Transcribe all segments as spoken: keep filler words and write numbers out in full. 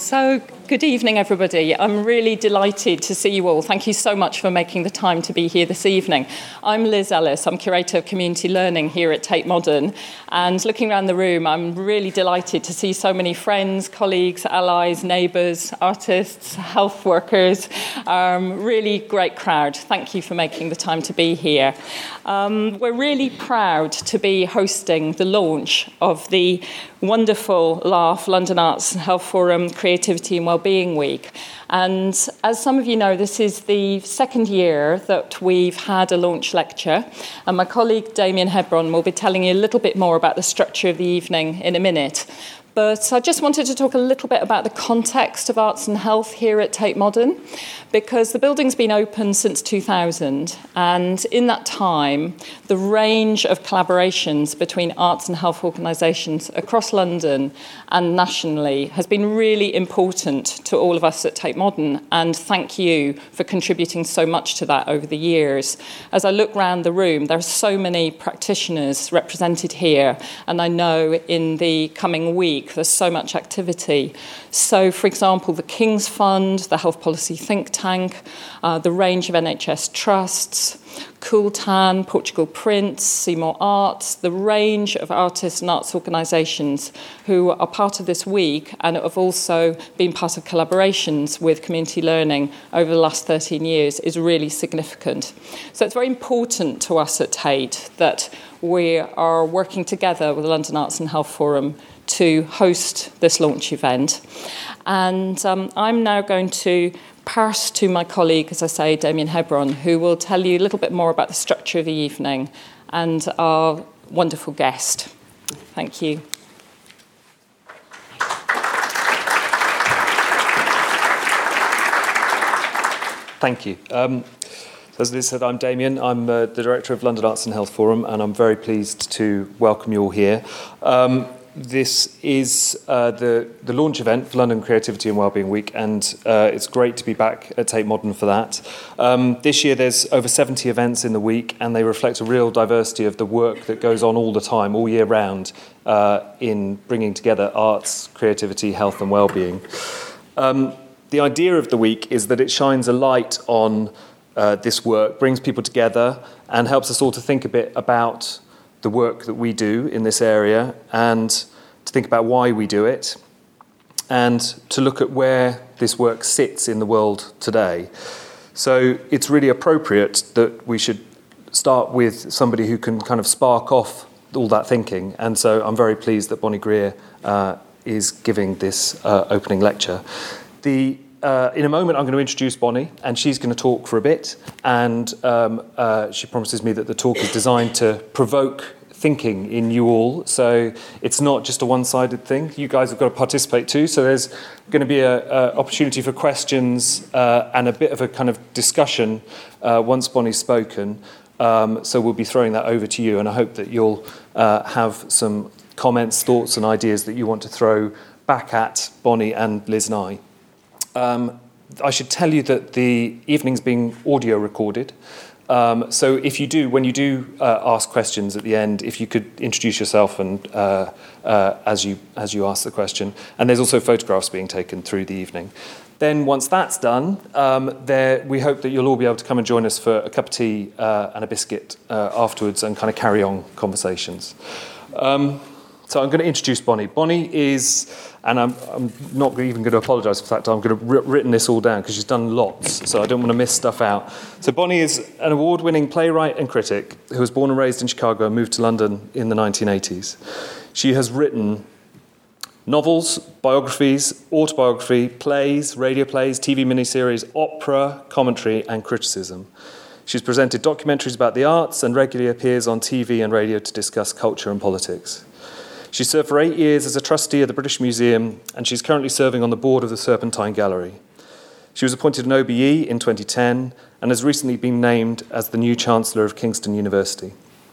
So, good evening, everybody. I'm really delighted to see you all. Thank you so much for making the time to be here this evening. I'm Liz Ellis. I'm Curator of Community Learning here at Tate Modern. And looking around the room, I'm really delighted to see so many friends, colleagues, allies, neighbours, artists, health workers. Um, really great crowd. Thank you for making the time to be here. Um, we're really proud to be hosting the launch of the wonderful LARF, London Arts and Health Forum Creativity and Wellbeing Week. And as some of you know, this is the second year that we've had a launch lecture. And my colleague Damien Hebron will be telling you a little bit more about the structure of the evening in a minute. But I just wanted to talk a little bit about the context of arts and health here at Tate Modern, because the building's been open since two thousand, and in that time, the range of collaborations between arts and health organisations across London and nationally has been really important to all of us at Tate Modern, and thank you for contributing so much to that over the years. As I look around the room, there are so many practitioners represented here, and I know in the coming week there's so much activity. So, for example, the King's Fund, the Health Policy Think Tank, uh, the range of N H S trusts, Cooltan, Portugal Prints, Seymour Arts, the range of artists and arts organisations who are part of this week and have also been part of collaborations with community learning over the last thirteen years is really significant. So it's very important to us at Tate that we are working together with the London Arts and Health Forum to host this launch event. And um, I'm now going to pass to my colleague, as I say, Damien Hebron, who will tell you a little bit more about the structure of the evening and our wonderful guest. Thank you. Thank you. Um, as Liz said, I'm Damien. I'm uh, the Director of London Arts and Health Forum, and I'm very pleased to welcome you all here. Um, This is uh, the, the launch event for London Creativity and Wellbeing Week, and uh, it's great to be back at Tate Modern for that. Um, this year there's over seventy events in the week, and they reflect a real diversity of the work that goes on all the time, all year round, uh, in bringing together arts, creativity, health and wellbeing. Um, the idea of the week is that it shines a light on uh, this work, brings people together, and helps us all to think a bit about the work that we do in this area, and to think about why we do it, and to look at where this work sits in the world today. So it's really appropriate that we should start with somebody who can kind of spark off all that thinking, and so I'm very pleased that Bonnie Greer uh, is giving this uh, opening lecture. The Uh, in a moment, I'm going to introduce Bonnie, and she's going to talk for a bit, and um, uh, she promises me that the talk is designed to provoke thinking in you all, so it's not just a one-sided thing. You guys have got to participate too, so there's going to be an opportunity for questions uh, and a bit of a kind of discussion uh, once Bonnie's spoken, um, so we'll be throwing that over to you, and I hope that you'll uh, have some comments, thoughts and ideas that you want to throw back at Bonnie and Liz and I. Um, I should tell you that the evening's being audio recorded. Um, so if you do, when you do uh, ask questions at the end, if you could introduce yourself and uh, uh, as you as you ask the question. And there's also photographs being taken through the evening. Then once that's done, um, there we hope that you'll all be able to come and join us for a cup of tea uh, and a biscuit uh, afterwards and kind of carry on conversations. Um, So I'm going to introduce Bonnie. Bonnie is, and I'm, I'm not even going to apologise for the fact I'm going to have written this all down because she's done lots, so I don't want to miss stuff out. So Bonnie is an award-winning playwright and critic who was born and raised in Chicago and moved to London in the nineteen eighties. She has written novels, biographies, autobiography, plays, radio plays, T V miniseries, opera, commentary and criticism. She's presented documentaries about the arts and regularly appears on T V and radio to discuss culture and politics. She served for eight years as a trustee of the British Museum, and she's currently serving on the board of the Serpentine Gallery. She was appointed an O B E in twenty ten and has recently been named as the new Chancellor of Kingston University.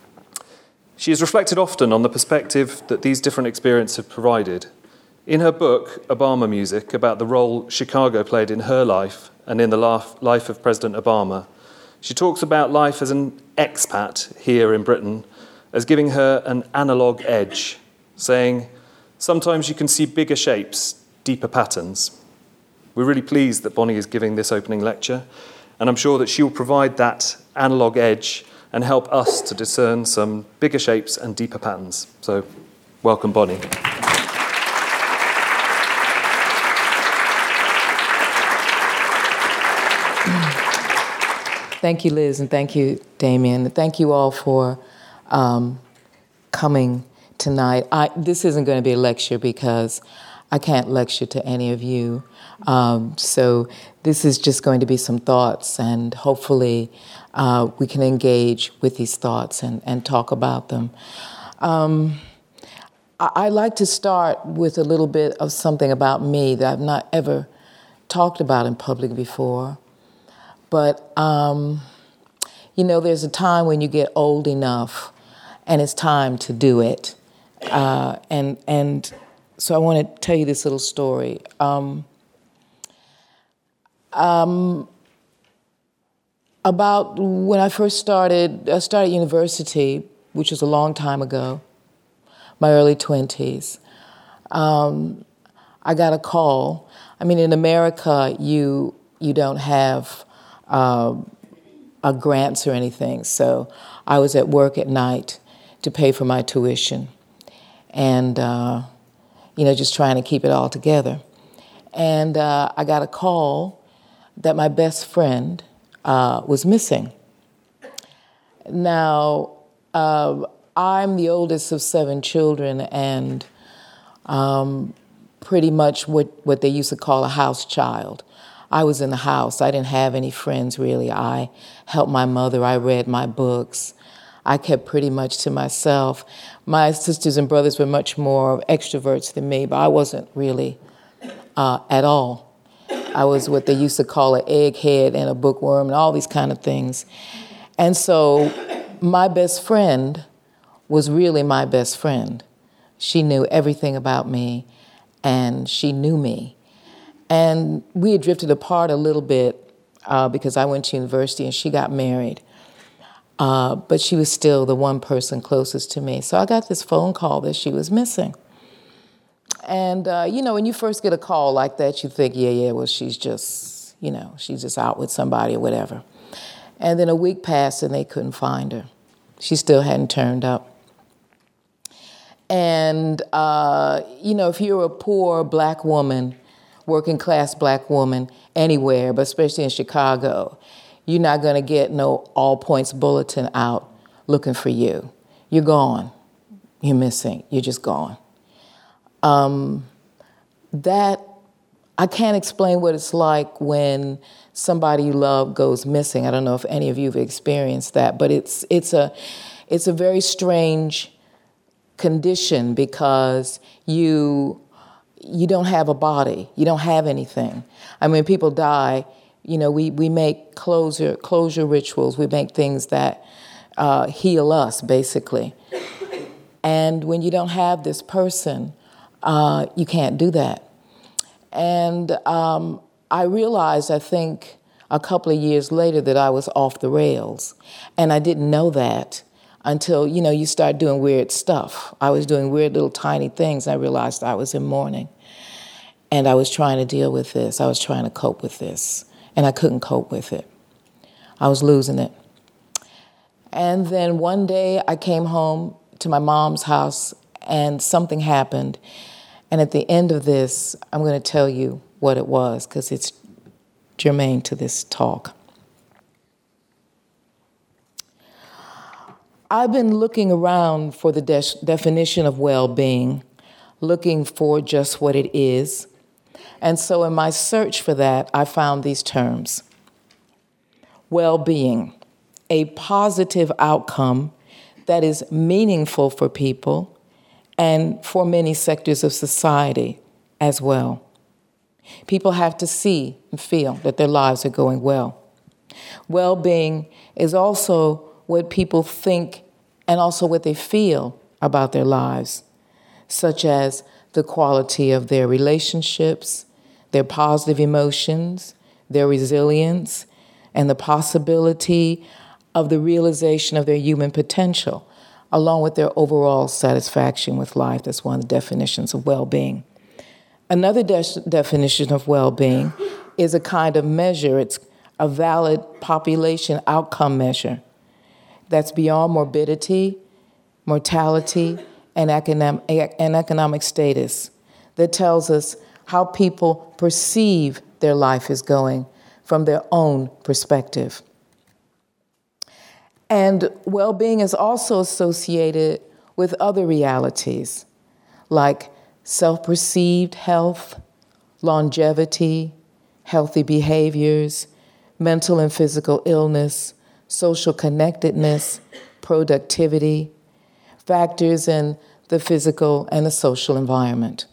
She has reflected often on the perspective that these different experiences have provided. In her book, Obama Music, about the role Chicago played in her life and in the life of President Obama, she talks about life as an expat here in Britain as giving her an analogue edge, saying, "Sometimes you can see bigger shapes, deeper patterns. we're really pleased that Bonnie is giving this opening lecture, and I'm sure that she will provide that analogue edge and help us to discern some bigger shapes and deeper patterns. So, welcome, Bonnie. Thank you, Liz, and thank you, Damien. Thank you all for um, coming tonight. I, this isn't going to be a lecture because I can't lecture to any of you. Um, so this is just going to be some thoughts, and hopefully uh, we can engage with these thoughts and, and talk about them. Um, I, I like to start with a little bit of something about me that I've not ever talked about in public before. But, um, you know, there's a time when you get old enough and it's time to do it. Uh, and and so I want to tell you this little story. Um, um, about when I first started, I started university, which was a long time ago, my early twenties. Um, I got a call. I mean, in America, you you don't have Uh, uh, grants or anything. So I was at work at night to pay for my tuition and, uh, you know, just trying to keep it all together. And uh, I got a call that my best friend uh, was missing. Now, uh, I'm the oldest of seven children and um, pretty much what, what they used to call a house child. I was in the house. I didn't have any friends, really. I helped my mother. I read my books. I kept pretty much to myself. My sisters and brothers were much more extroverts than me, but I wasn't really uh, at all. I was what they used to call an egghead and a bookworm and all these kind of things. And so my best friend was really my best friend. She knew everything about me, and she knew me. And we had drifted apart a little bit uh, because I went to university and she got married. Uh, but she was still the one person closest to me. So I got this phone call that she was missing. And, uh, you know, when you first get a call like that, you think, yeah, yeah, well, she's just, you know, she's just out with somebody or whatever. And then a week passed and they couldn't find her. She still hadn't turned up. And, uh, you know, if you're a poor black woman, working class black woman anywhere, but especially in Chicago, you're not going to get no all points bulletin out looking for you. You're gone. You're missing. You're just gone. Um, that, I can't explain what it's like when somebody you love goes missing. I don't know if any of you have experienced that, but it's it's a it's a very strange condition because you you don't have a body. You don't have anything. I mean, people die, you know, we, we make closure closure rituals. We make things that uh, heal us, basically. And when you don't have this person, uh, you can't do that. And um, I realized, I think, a couple of years later that I was off the rails. And I didn't know that until, you know, you start doing weird stuff. I was doing weird little tiny things. And I realized I was in mourning. And I was trying to deal with this. I was trying to cope with this. And I couldn't cope with it. I was losing it. And then one day I came home to my mom's house and something happened. And at the end of this, I'm going to tell you what it was because it's germane to this talk. I've been looking around for the de- definition of well-being, looking for just what it is. And so in my search for that, I found these terms. Well-being, a positive outcome that is meaningful for people and for many sectors of society as well. People have to see and feel that their lives are going well. Well-being is also what people think and also what they feel about their lives, such as the quality of their relationships, their positive emotions, their resilience, and the possibility of the realization of their human potential, along with their overall satisfaction with life. That's one of the definitions of well-being. Another de- definition of well-being is a kind of measure. It's a valid population outcome measure that's beyond morbidity, mortality, and economic, and economic status, that tells us how people perceive their life is going from their own perspective. And well-being is also associated with other realities, like self-perceived health, longevity, healthy behaviors, mental and physical illness, social connectedness, productivity, factors in the physical and the social environment.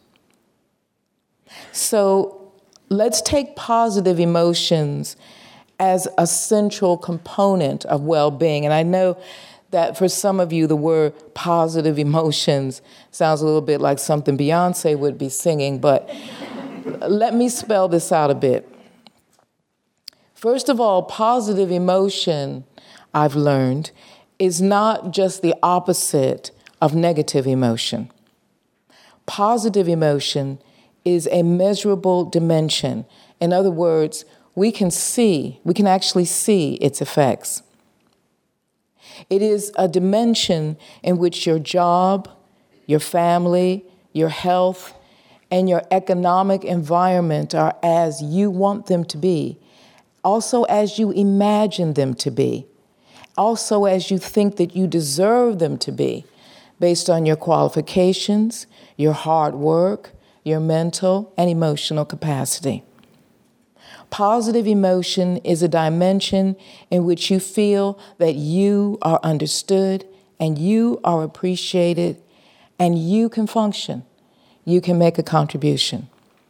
So let's take positive emotions as a central component of well-being. And I know that for some of you, the word positive emotions sounds a little bit like something Beyonce would be singing, but let me spell this out a bit. First of all, positive emotion, I've learned, is not just the opposite of negative emotion. Positive emotion is a measurable dimension. In other words, we can see, we can actually see its effects. It is a dimension in which your job, your family, your health, and your economic environment are as you want them to be, also as you imagine them to be, also as you think that you deserve them to be, based on your qualifications, your hard work, your mental and emotional capacity. Positive emotion is a dimension in which you feel that you are understood and you are appreciated and you can function. You can make a contribution.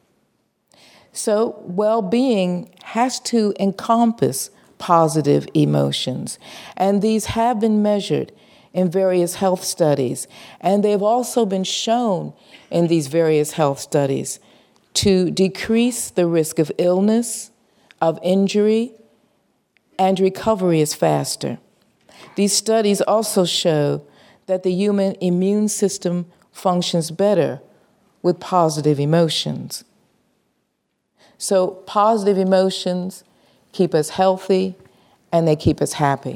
So well-being has to encompass positive emotions, and these have been measured in various health studies, and they've also been shown in these various health studies to decrease the risk of illness, of injury, and recovery is faster. These studies also show that the human immune system functions better with positive emotions. So positive emotions keep us healthy and they keep us happy.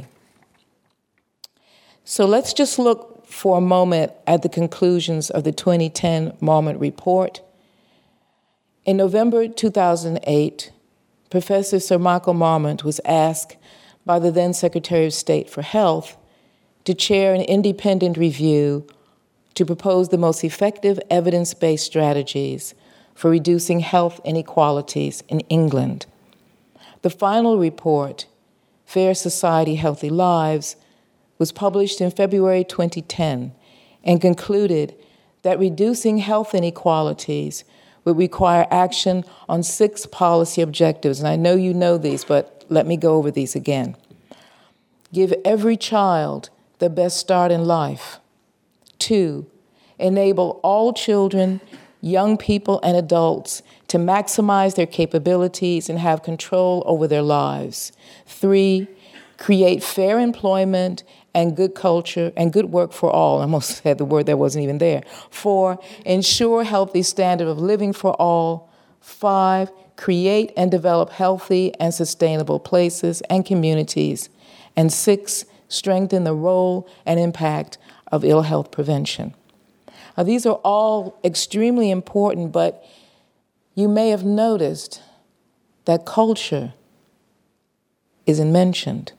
So let's just look for a moment at the conclusions of the twenty ten Marmot Report. In November two thousand eight, Professor Sir Michael Marmot was asked by the then Secretary of State for Health to chair an independent review to propose the most effective evidence-based strategies for reducing health inequalities in England. The final report, Fair Society, Healthy Lives, was published in February twenty ten and concluded that reducing health inequalities would require action on six policy objectives. And I know you know these, but let me go over these again. Give every child the best start in life. Two, enable all children, young people, and adults to maximize their capabilities and have control over their lives. Three, create fair employment and good culture and good work for all. I almost said the word that wasn't even there. Four, ensure healthy standard of living for all. Five, create and develop healthy and sustainable places and communities. And six, strengthen the role and impact of ill health prevention. Now, these are all extremely important, but you may have noticed that culture isn't mentioned.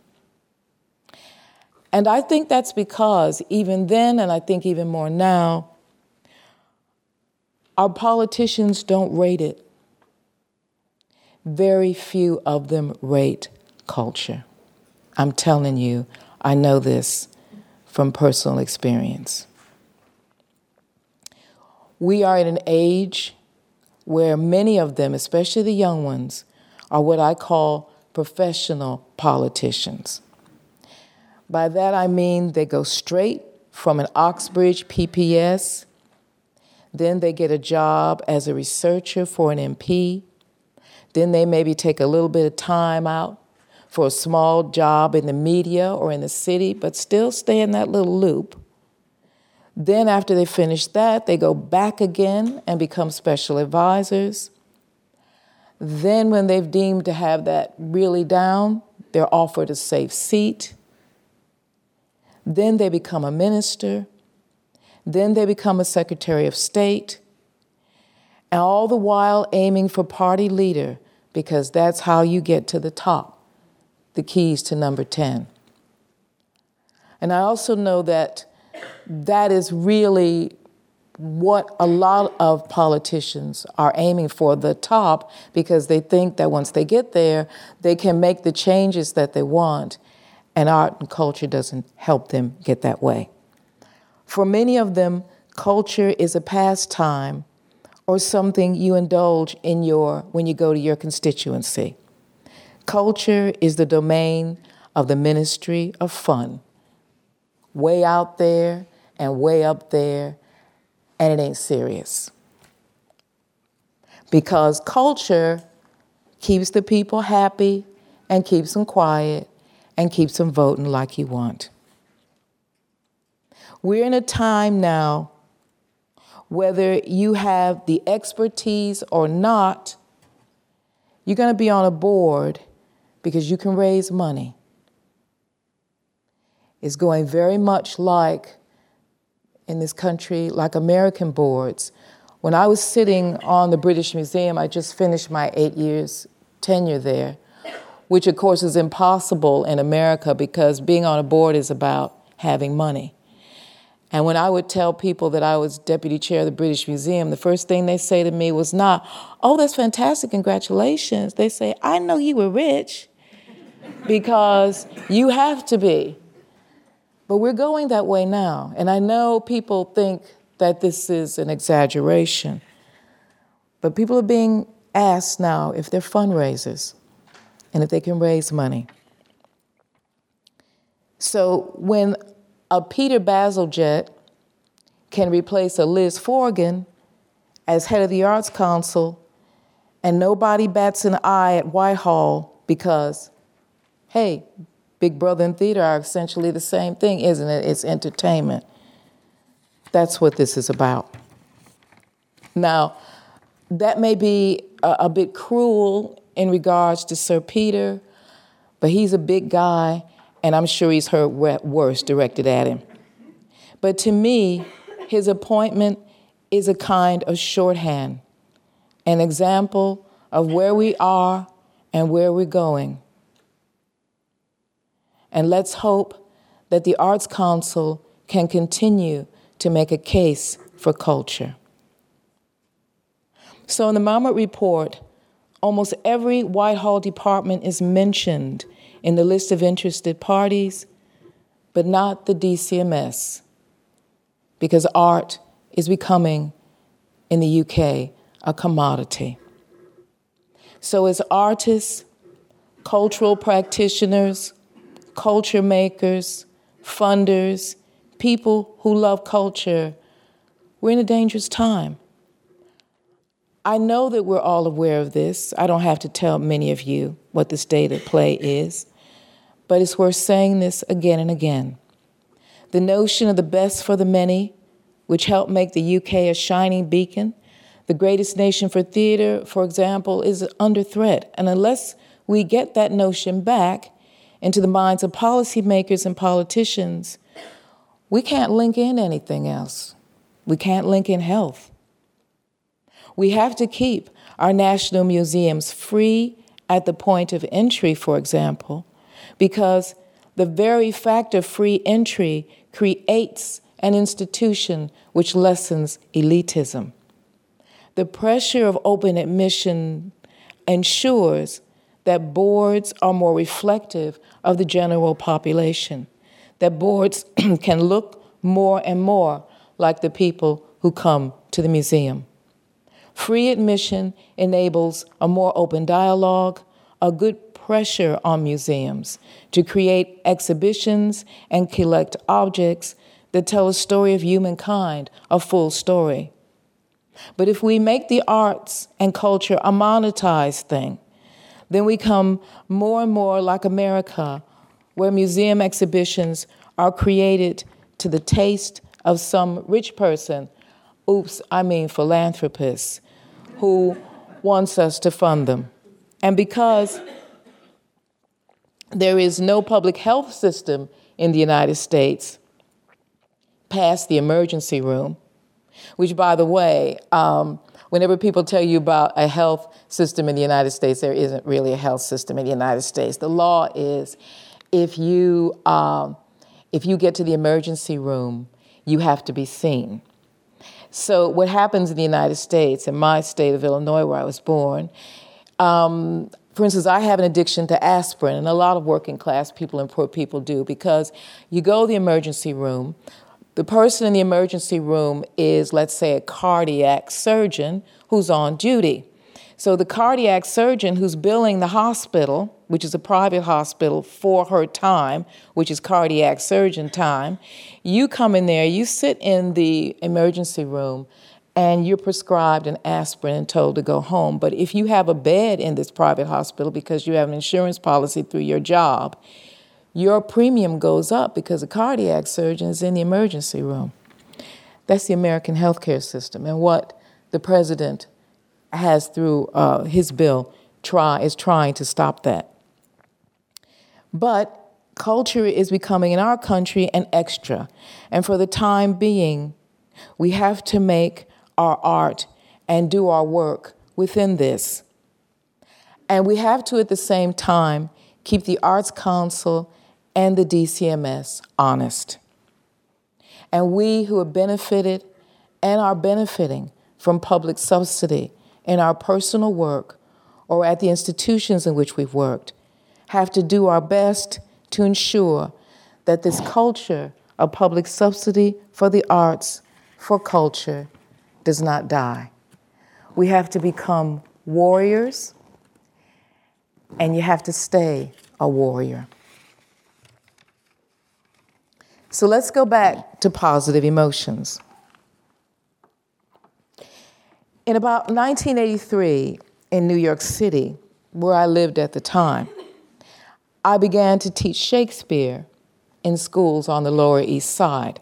And I think that's because even then, and I think even more now, our politicians don't rate it. Very few of them rate culture. I'm telling you, I know this from personal experience. We are in an age where many of them, especially the young ones, are what I call professional politicians. By that I mean they go straight from an Oxbridge P P S, then they get a job as a researcher for an M P, then they maybe take a little bit of time out for a small job in the media or in the city, but still stay in that little loop. Then after they finish that, they go back again and become special advisors. Then when they've deemed to have that really down, they're offered a safe seat. Then they become a minister. Then they become a Secretary of State. And all the while aiming for party leader, because that's how you get to the top, the keys to number ten. And I also know that that is really what a lot of politicians are aiming for, the top, because they think that once they get there, they can make the changes that they want, and art and culture doesn't help them get that way. For many of them, culture is a pastime or something you indulge in your when you go to your constituency. Culture is the domain of the Ministry of Fun, way out there and way up there, and it ain't serious. Because culture keeps the people happy and keeps them quiet and keeps them voting like you want. We're in a time now, whether you have the expertise or not, you're going to be on a board because you can raise money. It's going very much like in this country, like American boards. When I was sitting on the British Museum, I just finished my eight years tenure there, which of course is impossible in America because being on a board is about having money. And when I would tell people that I was deputy chair of the British Museum, the first thing they say to me was not, "Oh, that's fantastic, congratulations." They say, "I know you were rich," because you have to be. But we're going that way now. And I know people think that this is an exaggeration, but people are being asked now if they're fundraisers and if they can raise money. So when a Peter Bazalgette can replace a Liz Forgan as head of the Arts Council, and nobody bats an eye at Whitehall because, hey, Big Brother and theater are essentially the same thing, isn't it? It's entertainment. That's what this is about. Now, that may be a, a bit cruel in regards to Sir Peter, but he's a big guy, and I'm sure he's heard worse directed at him. But to me, his appointment is a kind of shorthand, an example of where we are and where we're going. And let's hope that the Arts Council can continue to make a case for culture. So in the Marmot Report, almost every Whitehall department is mentioned in the list of interested parties, but not the D C M S, because art is becoming, in the U K, a commodity. So as artists, cultural practitioners, culture makers, funders, people who love culture, we're in a dangerous time. I know that we're all aware of this. I don't have to tell many of you what the state of play is, but it's worth saying this again and again. The notion of the best for the many, which helped make the U K a shining beacon, the greatest nation for theater, for example, is under threat. And unless we get that notion back into the minds of policymakers and politicians, we can't link in anything else. We can't link in health. We have to keep our national museums free at the point of entry, for example, because the very fact of free entry creates an institution which lessens elitism. The pressure of open admission ensures that boards are more reflective of the general population, that boards can look more and more like the people who come to the museum. Free admission enables a more open dialogue, a good pressure on museums to create exhibitions and collect objects that tell a story of humankind, a full story. But if we make the arts and culture a monetized thing, then we come more and more like America, where museum exhibitions are created to the taste of some rich person, oops, I mean philanthropist, who wants us to fund them. And because there is no public health system in the United States past the emergency room, which, by the way, um, whenever people tell you about a health system in the United States, there isn't really a health system in the United States. The law is if you, um, if you get to the emergency room, you have to be seen. So what happens in the United States, in my state of Illinois where I was born, um, for instance, I have an addiction to aspirin, and a lot of working class people and poor people do, because you go to the emergency room, the person in the emergency room is, let's say, a cardiac surgeon who's on duty. So the cardiac surgeon who's billing the hospital, which is a private hospital, for her time, which is cardiac surgeon time, you come in there, you sit in the emergency room, and you're prescribed an aspirin and told to go home. But if you have a bed in this private hospital because you have an insurance policy through your job, your premium goes up because a cardiac surgeon is in the emergency room. That's the American healthcare system. And what the president has through uh, his bill try is trying to stop that. But culture is becoming, in our country, an extra. And for the time being, we have to make our art and do our work within this. And we have to, at the same time, keep the Arts Council and the D C M S honest. And we who have benefited and are benefiting from public subsidy in our personal work or at the institutions in which we've worked have to do our best to ensure that this culture of public subsidy for the arts, for culture, does not die. We have to become warriors, and you have to stay a warrior. So let's go back to positive emotions. In about nineteen eighty-three, in New York City, where I lived at the time, I began to teach Shakespeare in schools on the Lower East Side.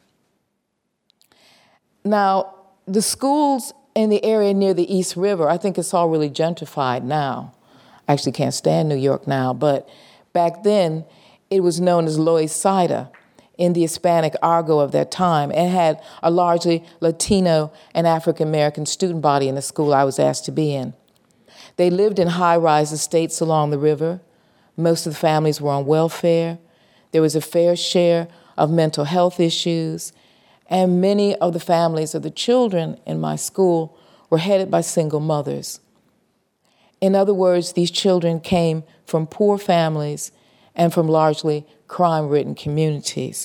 Now, the schools in the area near the East River, I think it's all really gentrified now. I actually can't stand New York now, but back then it was known as Lower East Side in the Hispanic argot of that time, and had a largely Latino and African American student body in the school I was asked to be in. They lived in high-rise estates along the river. Most of the families were on welfare. There was a fair share of mental health issues, and many of the families of the children in my school were headed by single mothers. In other words, these children came from poor families and from largely crime-ridden communities.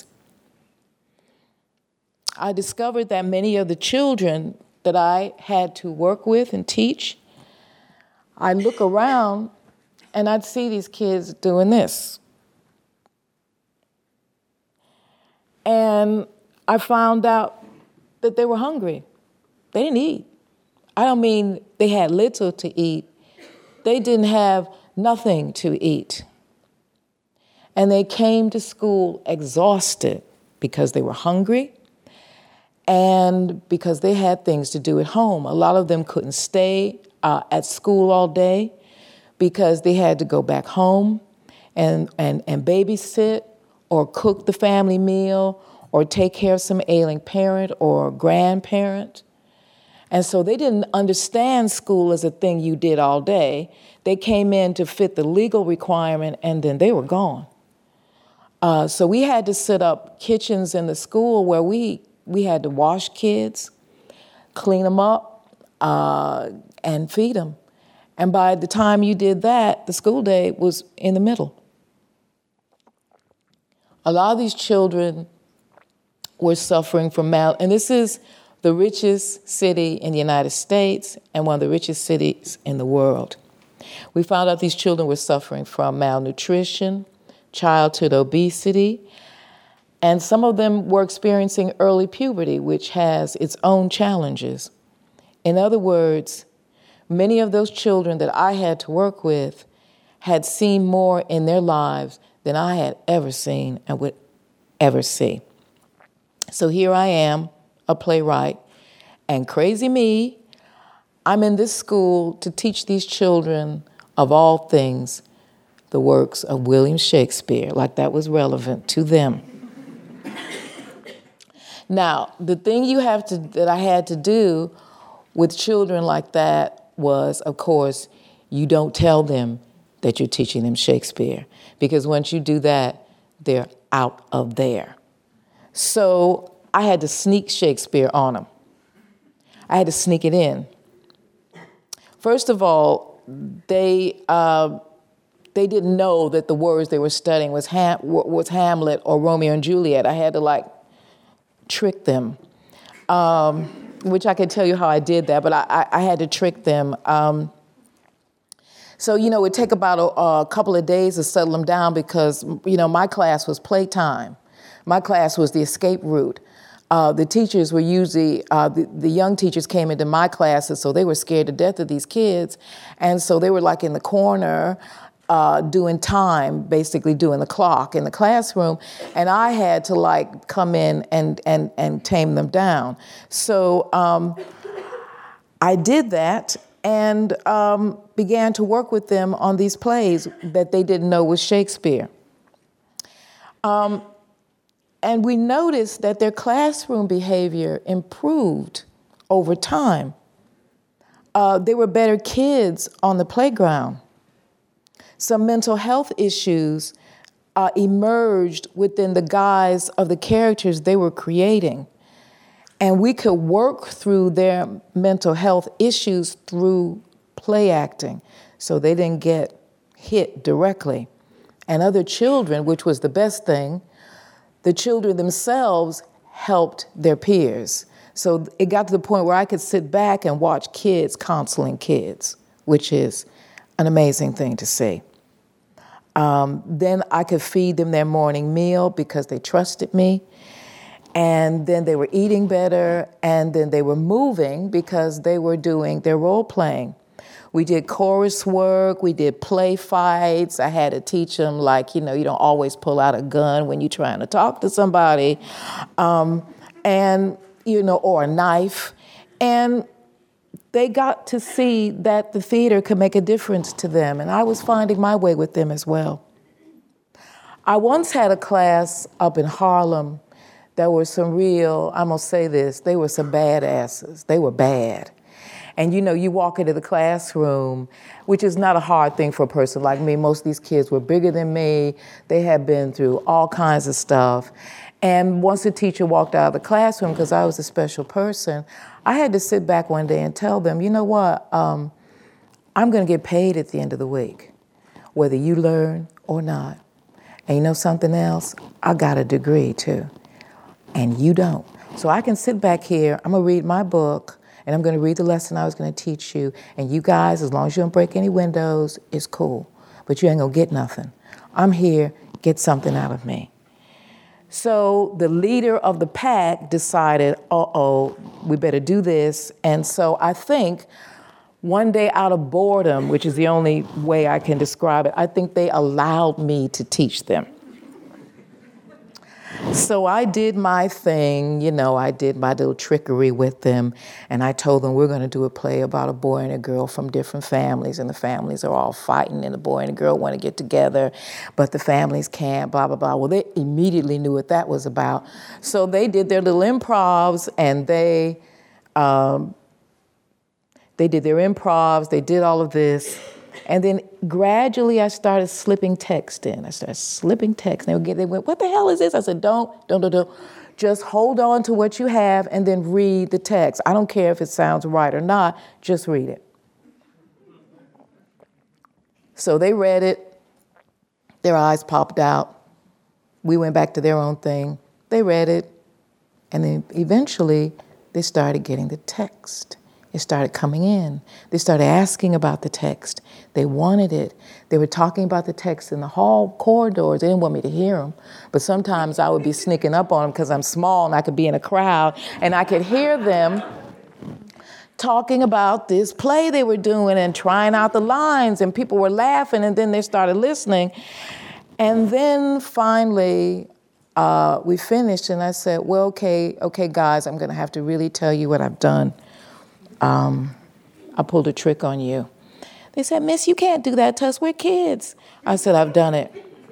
I discovered that many of the children that I had to work with and teach, I'd look around and I'd see these kids doing this. And I found out that they were hungry. They didn't eat. I don't mean they had little to eat. They didn't have nothing to eat. And they came to school exhausted because they were hungry and because they had things to do at home. A lot of them couldn't stay uh, at school all day because they had to go back home and, and, and babysit or cook the family meal or take care of some ailing parent or grandparent. And so they didn't understand school as a thing you did all day. They came in to fit the legal requirement, and then they were gone. Uh, so we had to set up kitchens in the school where we, we had to wash kids, clean them up, uh, and feed them. And by the time you did that, the school day was in the middle. A lot of these children were suffering from mal, and this is the richest city in the United States and one of the richest cities in the world. We found out these children were suffering from malnutrition, childhood obesity, and some of them were experiencing early puberty, which has its own challenges. In other words, many of those children that I had to work with had seen more in their lives than I had ever seen and would ever see. So here I am, a playwright, and crazy me, I'm in this school to teach these children of all things, the works of William Shakespeare, like that was relevant to them. Now, the thing you have to that I had to do with children like that was, of course, you don't tell them that you're teaching them Shakespeare, because once you do that, they're out of there. So I had to sneak Shakespeare on them. I had to sneak it in. First of all, they uh, they didn't know that the words they were studying was Ham- was Hamlet or Romeo and Juliet. I had to like trick them, um, which I could tell you how I did that, but I, I, I had to trick them. Um, so, you know, it would take about a, a couple of days to settle them down because, you know, my class was playtime. My class was the escape route. Uh, the teachers were usually, uh, the, the young teachers came into my classes, so they were scared to death of these kids. And so they were like in the corner, Uh, doing time, basically doing the clock in the classroom, and I had to like come in and and and tame them down. So um, I did that and um, began to work with them on these plays that they didn't know was Shakespeare. Um, and we noticed that their classroom behavior improved over time. Uh, they were better kids on the playground. Some mental health issues uh, emerged within the guise of the characters they were creating. And we could work through their mental health issues through play acting, so they didn't get hit directly. And other children, which was the best thing, the children themselves helped their peers. So it got to the point where I could sit back and watch kids counseling kids, which is an amazing thing to see. Um, then I could feed them their morning meal because they trusted me. And then they were eating better, and then they were moving because they were doing their role playing. We did chorus work, we did play fights. I had to teach them, like, you know, you don't always pull out a gun when you're trying to talk to somebody, um, and, you know, or a knife. And they got to see that the theater could make a difference to them, and I was finding my way with them as well. I once had a class up in Harlem that were some real, I'm gonna say this, they were some badasses. They were bad. And you know, you walk into the classroom, which is not a hard thing for a person like me. Most of these kids were bigger than me. They had been through all kinds of stuff. And once the teacher walked out of the classroom, because I was a special person, I had to sit back one day and tell them, you know what, um, I'm gonna get paid at the end of the week, whether you learn or not. And you know something else? I got a degree too, and you don't. So I can sit back here, I'm gonna read my book, and I'm gonna read the lesson I was gonna teach you, and you guys, as long as you don't break any windows, it's cool. But you ain't gonna get nothing. I'm here, get something out of me. So the leader of the pack decided, uh-oh, we better do this. And so I think one day out of boredom, which is the only way I can describe it, I think they allowed me to teach them. So I did my thing, you know, I did my little trickery with them, and I told them we're gonna do a play about a boy and a girl from different families, and the families are all fighting, and the boy and the girl wanna get together, but the families can't, blah, blah, blah. Well, they immediately knew what that was about. So they did their little improvs, and they, um, they did their improvs, they did all of this. And then gradually I started slipping text in. I started slipping text. And they would get, they went, what the hell is this? I said, don't, don't, don't, don't. Just hold on to what you have and then read the text. I don't care if it sounds right or not, just read it. So they read it, their eyes popped out. We went back to their own thing. They read it, and then eventually they started getting the text. It started coming in. They started asking about the text. They wanted it. They were talking about the text in the hall corridors. They didn't want me to hear them. But sometimes I would be sneaking up on them because I'm small and I could be in a crowd and I could hear them talking about this play they were doing and trying out the lines, and people were laughing, and then they started listening. And then finally, uh, we finished, and I said, well, okay, okay, guys, I'm going to have to really tell you what I've done. Um, I pulled a trick on you. They said, Miss, you can't do that to us. We're kids. I said, I've done it.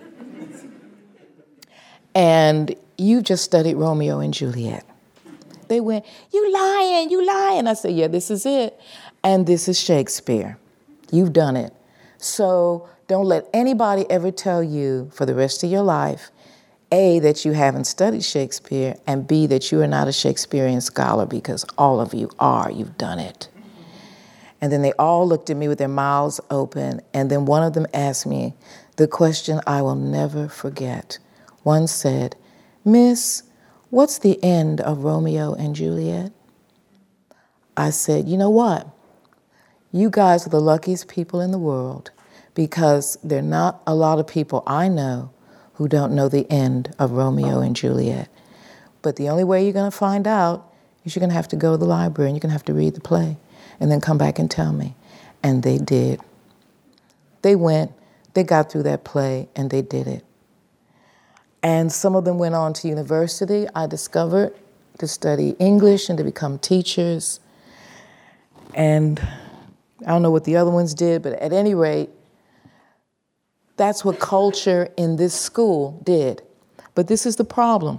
And you just studied Romeo and Juliet. They went, you lying, you lying. I said, yeah, this is it. And this is Shakespeare. You've done it. So don't let anybody ever tell you for the rest of your life, A, that you haven't studied Shakespeare, and B, that you are not a Shakespearean scholar, because all of you are. You've done it. And then they all looked at me with their mouths open, and then one of them asked me the question I will never forget. One said, Miss, what's the end of Romeo and Juliet? I said, you know what? You guys are the luckiest people in the world, because there are not a lot of people I know who don't know the end of Romeo and Juliet. But the only way you're going to find out is you're going to have to go to the library and you're going to have to read the play and then come back and tell me. And they did. They went, they got through that play, and they did it. And some of them went on to university, I discovered, to study English and to become teachers. And I don't know what the other ones did, but at any rate, that's what culture in this school did. But this is the problem.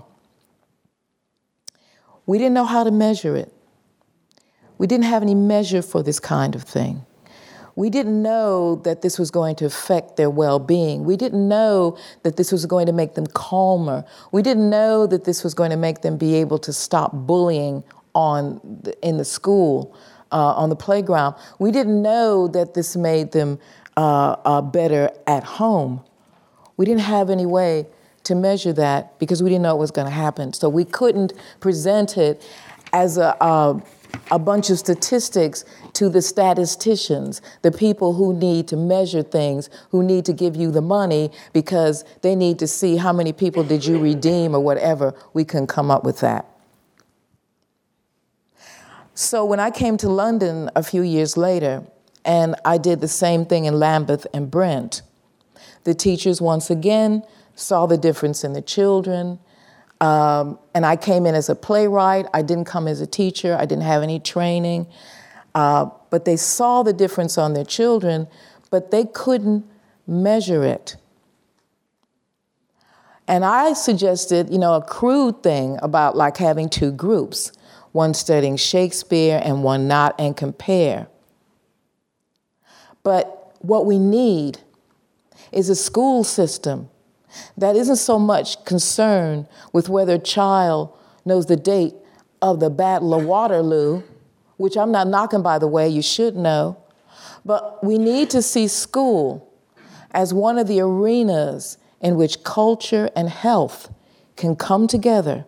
We didn't know how to measure it. We didn't have any measure for this kind of thing. We didn't know that this was going to affect their well-being. We didn't know that this was going to make them calmer. We didn't know that this was going to make them be able to stop bullying on the, in the school, uh, on the playground. We didn't know that this made them uh, uh, better at home. We didn't have any way to measure that because we didn't know it was going to happen. So we couldn't present it as a, a, a bunch of statistics to the statisticians, the people who need to measure things, who need to give you the money because they need to see how many people did you redeem or whatever. We couldn't come up with that. So when I came to London a few years later, and I did the same thing in Lambeth and Brent, the teachers once again saw the difference in the children. Um, and I came in as a playwright. I didn't come as a teacher. I didn't have any training. Uh, but they saw the difference on their children, but they couldn't measure it. And I suggested, you know, a crude thing about like having two groups, one studying Shakespeare and one not, and compare. But what we need is a school system that isn't so much concerned with whether a child knows the date of the Battle of Waterloo, which I'm not knocking, by the way, you should know, but we need to see school as one of the arenas in which culture and health can come together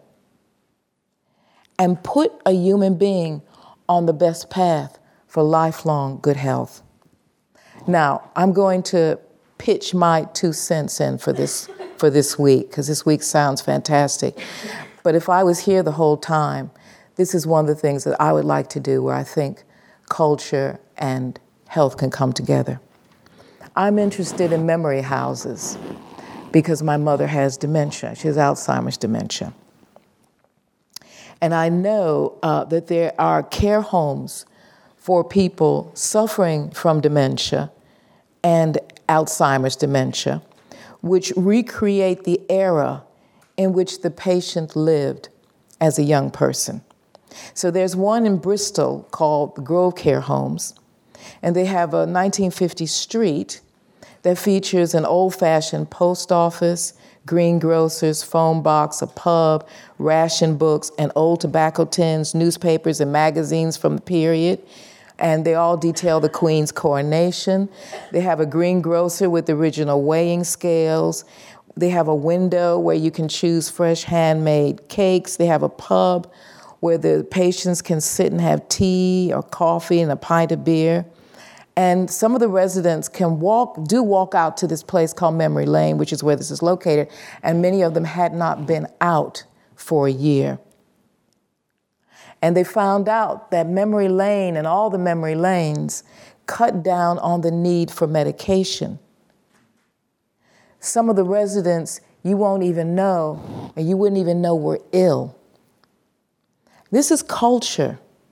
and put a human being on the best path for lifelong good health. Now, I'm going to pitch my two cents in for this for this week, because this week sounds fantastic. But if I was here the whole time, this is one of the things that I would like to do where I think culture and health can come together. I'm interested in memory houses because my mother has dementia. She has Alzheimer's dementia. And I know uh, that there are care homes for people suffering from dementia and Alzheimer's dementia, which recreate the era in which the patient lived as a young person. So there's one in Bristol called the Grove Care Homes, and they have a nineteen fifty street that features an old-fashioned post office, greengrocers, phone box, a pub, ration books, and old tobacco tins, newspapers and magazines from the period. And they all detail the Queen's coronation. They have a greengrocer with original weighing scales. They have a window where you can choose fresh handmade cakes. They have a pub where the patients can sit and have tea or coffee and a pint of beer. And some of the residents can walk, do walk out to this place called Memory Lane, which is where this is located, and many of them had not been out for a year. And they found out that Memory Lane and all the memory lanes cut down on the need for medication. Some of the residents you won't even know, and you wouldn't even know were ill. This is culture.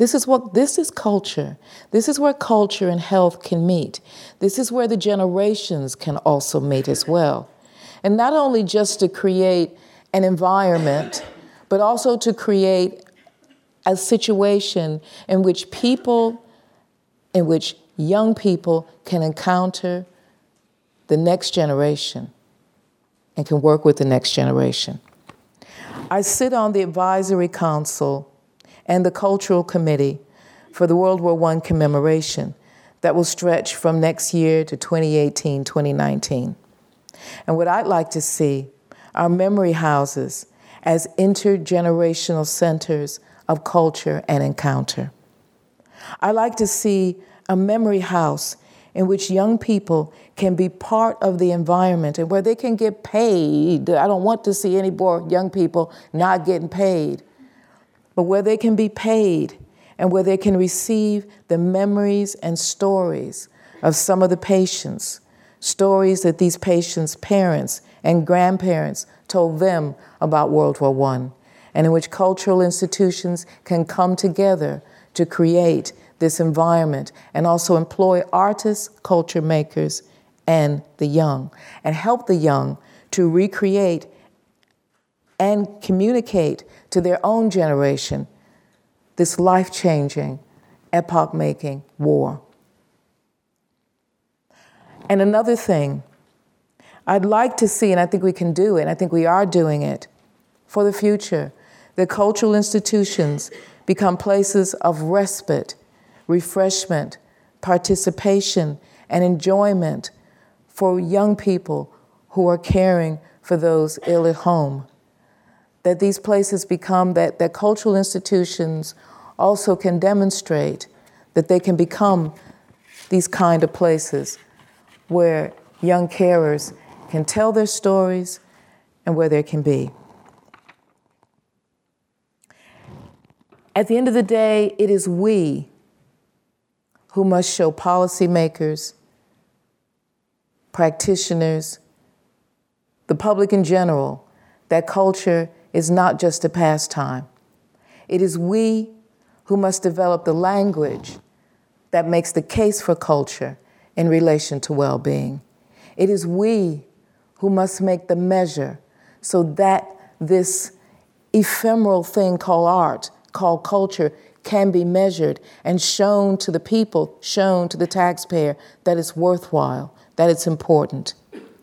This is what this is culture. This is where culture and health can meet. This is where the generations can also meet as well. And not only just to create an environment, but also to create a situation in which people, in which young people can encounter the next generation and can work with the next generation. I sit on the Advisory Council and the Cultural Committee for the World War One commemoration that will stretch from next year to twenty eighteen, twenty nineteen. And what I'd like to see are memory houses as intergenerational centers of culture and encounter. I like to see a memory house in which young people can be part of the environment and where they can get paid. I don't want to see any more young people not getting paid, but where they can be paid and where they can receive the memories and stories of some of the patients, stories that these patients' parents and grandparents told them about World War One, and in which cultural institutions can come together to create this environment and also employ artists, culture makers, and the young, and help the young to recreate and communicate to their own generation this life-changing, epoch-making war. And another thing I'd like to see, and I think we can do it, and I think we are doing it, for the future, that cultural institutions become places of respite, refreshment, participation, and enjoyment for young people who are caring for those ill at home. That these places become, that, that cultural institutions also can demonstrate that they can become these kind of places where young carers can tell their stories and where there can be. At the end of the day, it is we who must show policymakers, practitioners, the public in general, that culture is not just a pastime. It is we who must develop the language that makes the case for culture in relation to well-being. It is we who must make the measure so that this ephemeral thing called art, called culture, can be measured and shown to the people, shown to the taxpayer that it's worthwhile, that it's important.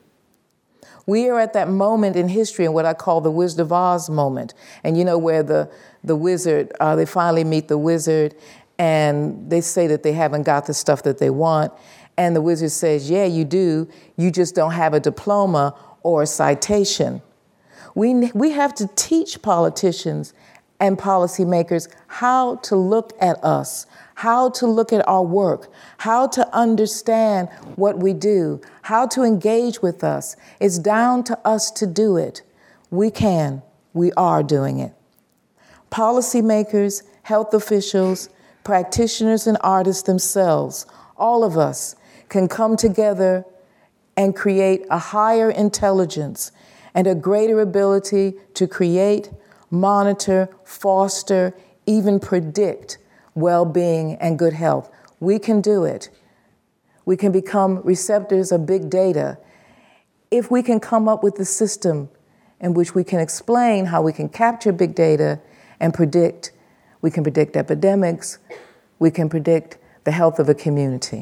We are at that moment in history, in what I call the Wizard of Oz moment. And you know, where the, the wizard, uh, they finally meet the wizard and they say that they haven't got the stuff that they want. And the wizard says, yeah, you do. You just don't have a diploma or a citation. We, we have to teach politicians and policymakers how to look at us, how to look at our work, how to understand what we do, how to engage with us. It's down to us to do it. We can. We are doing it. Policymakers, health officials, practitioners, and artists themselves, all of us can come together and create a higher intelligence and a greater ability to create, monitor, foster, even predict well-being and good health. We can do it. We can become receptors of big data if we can come up with the system in which we can explain how we can capture big data and predict. We can predict epidemics. We can predict the health of a community.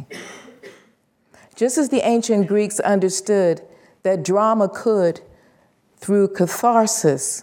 Just as the ancient Greeks understood that drama could, through catharsis,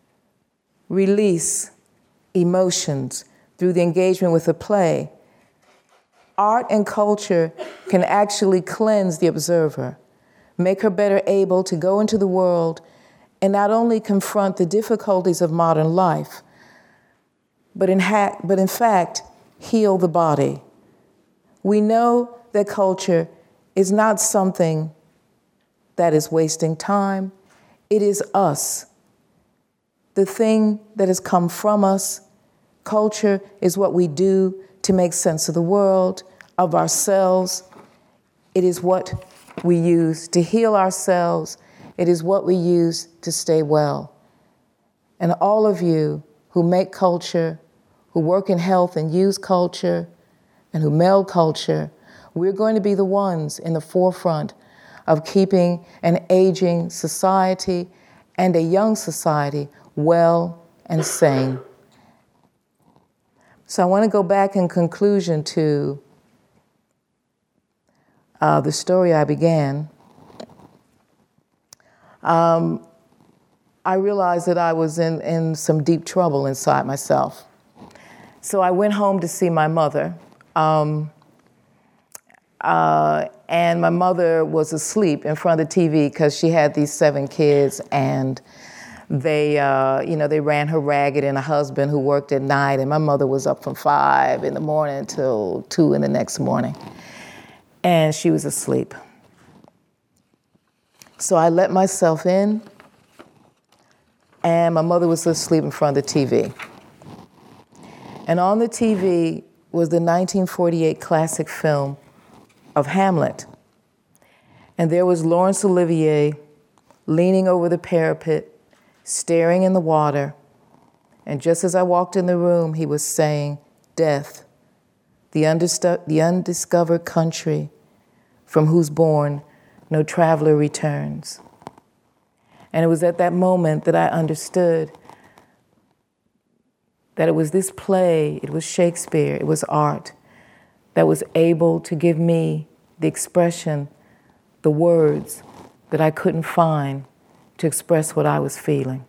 release emotions through the engagement with a play, art and culture can actually cleanse the observer, make her better able to go into the world and not only confront the difficulties of modern life, but in, ha- but in fact, heal the body. We know that culture is not something that is wasting time. It is us. The thing that has come from us. Culture is what we do to make sense of the world, of ourselves. It is what we use to heal ourselves. It is what we use to stay well. And all of you who make culture, who work in health and use culture and who meld culture, we're going to be the ones in the forefront of keeping an aging society and a young society well and sane. So I want to go back in conclusion to uh, the story I began. Um, I realized that I was in, in some deep trouble inside myself. So I went home to see my mother. Um, uh, and my mother was asleep in front of the T V because she had these seven kids, and they, uh, you know, they ran her ragged, and a husband who worked at night, and my mother was up from five in the morning until two in the next morning, and she was asleep. So I let myself in, and my mother was asleep in front of the T V. And on the T V was the nineteen forty-eight classic film of Hamlet. And there was Laurence Olivier leaning over the parapet, staring in the water. And just as I walked in the room, he was saying, "Death, the, undis- the undiscovered country from whose bourne no traveler returns." And it was at that moment that I understood that it was this play, it was Shakespeare, it was art that was able to give me the expression, the words that I couldn't find to express what I was feeling.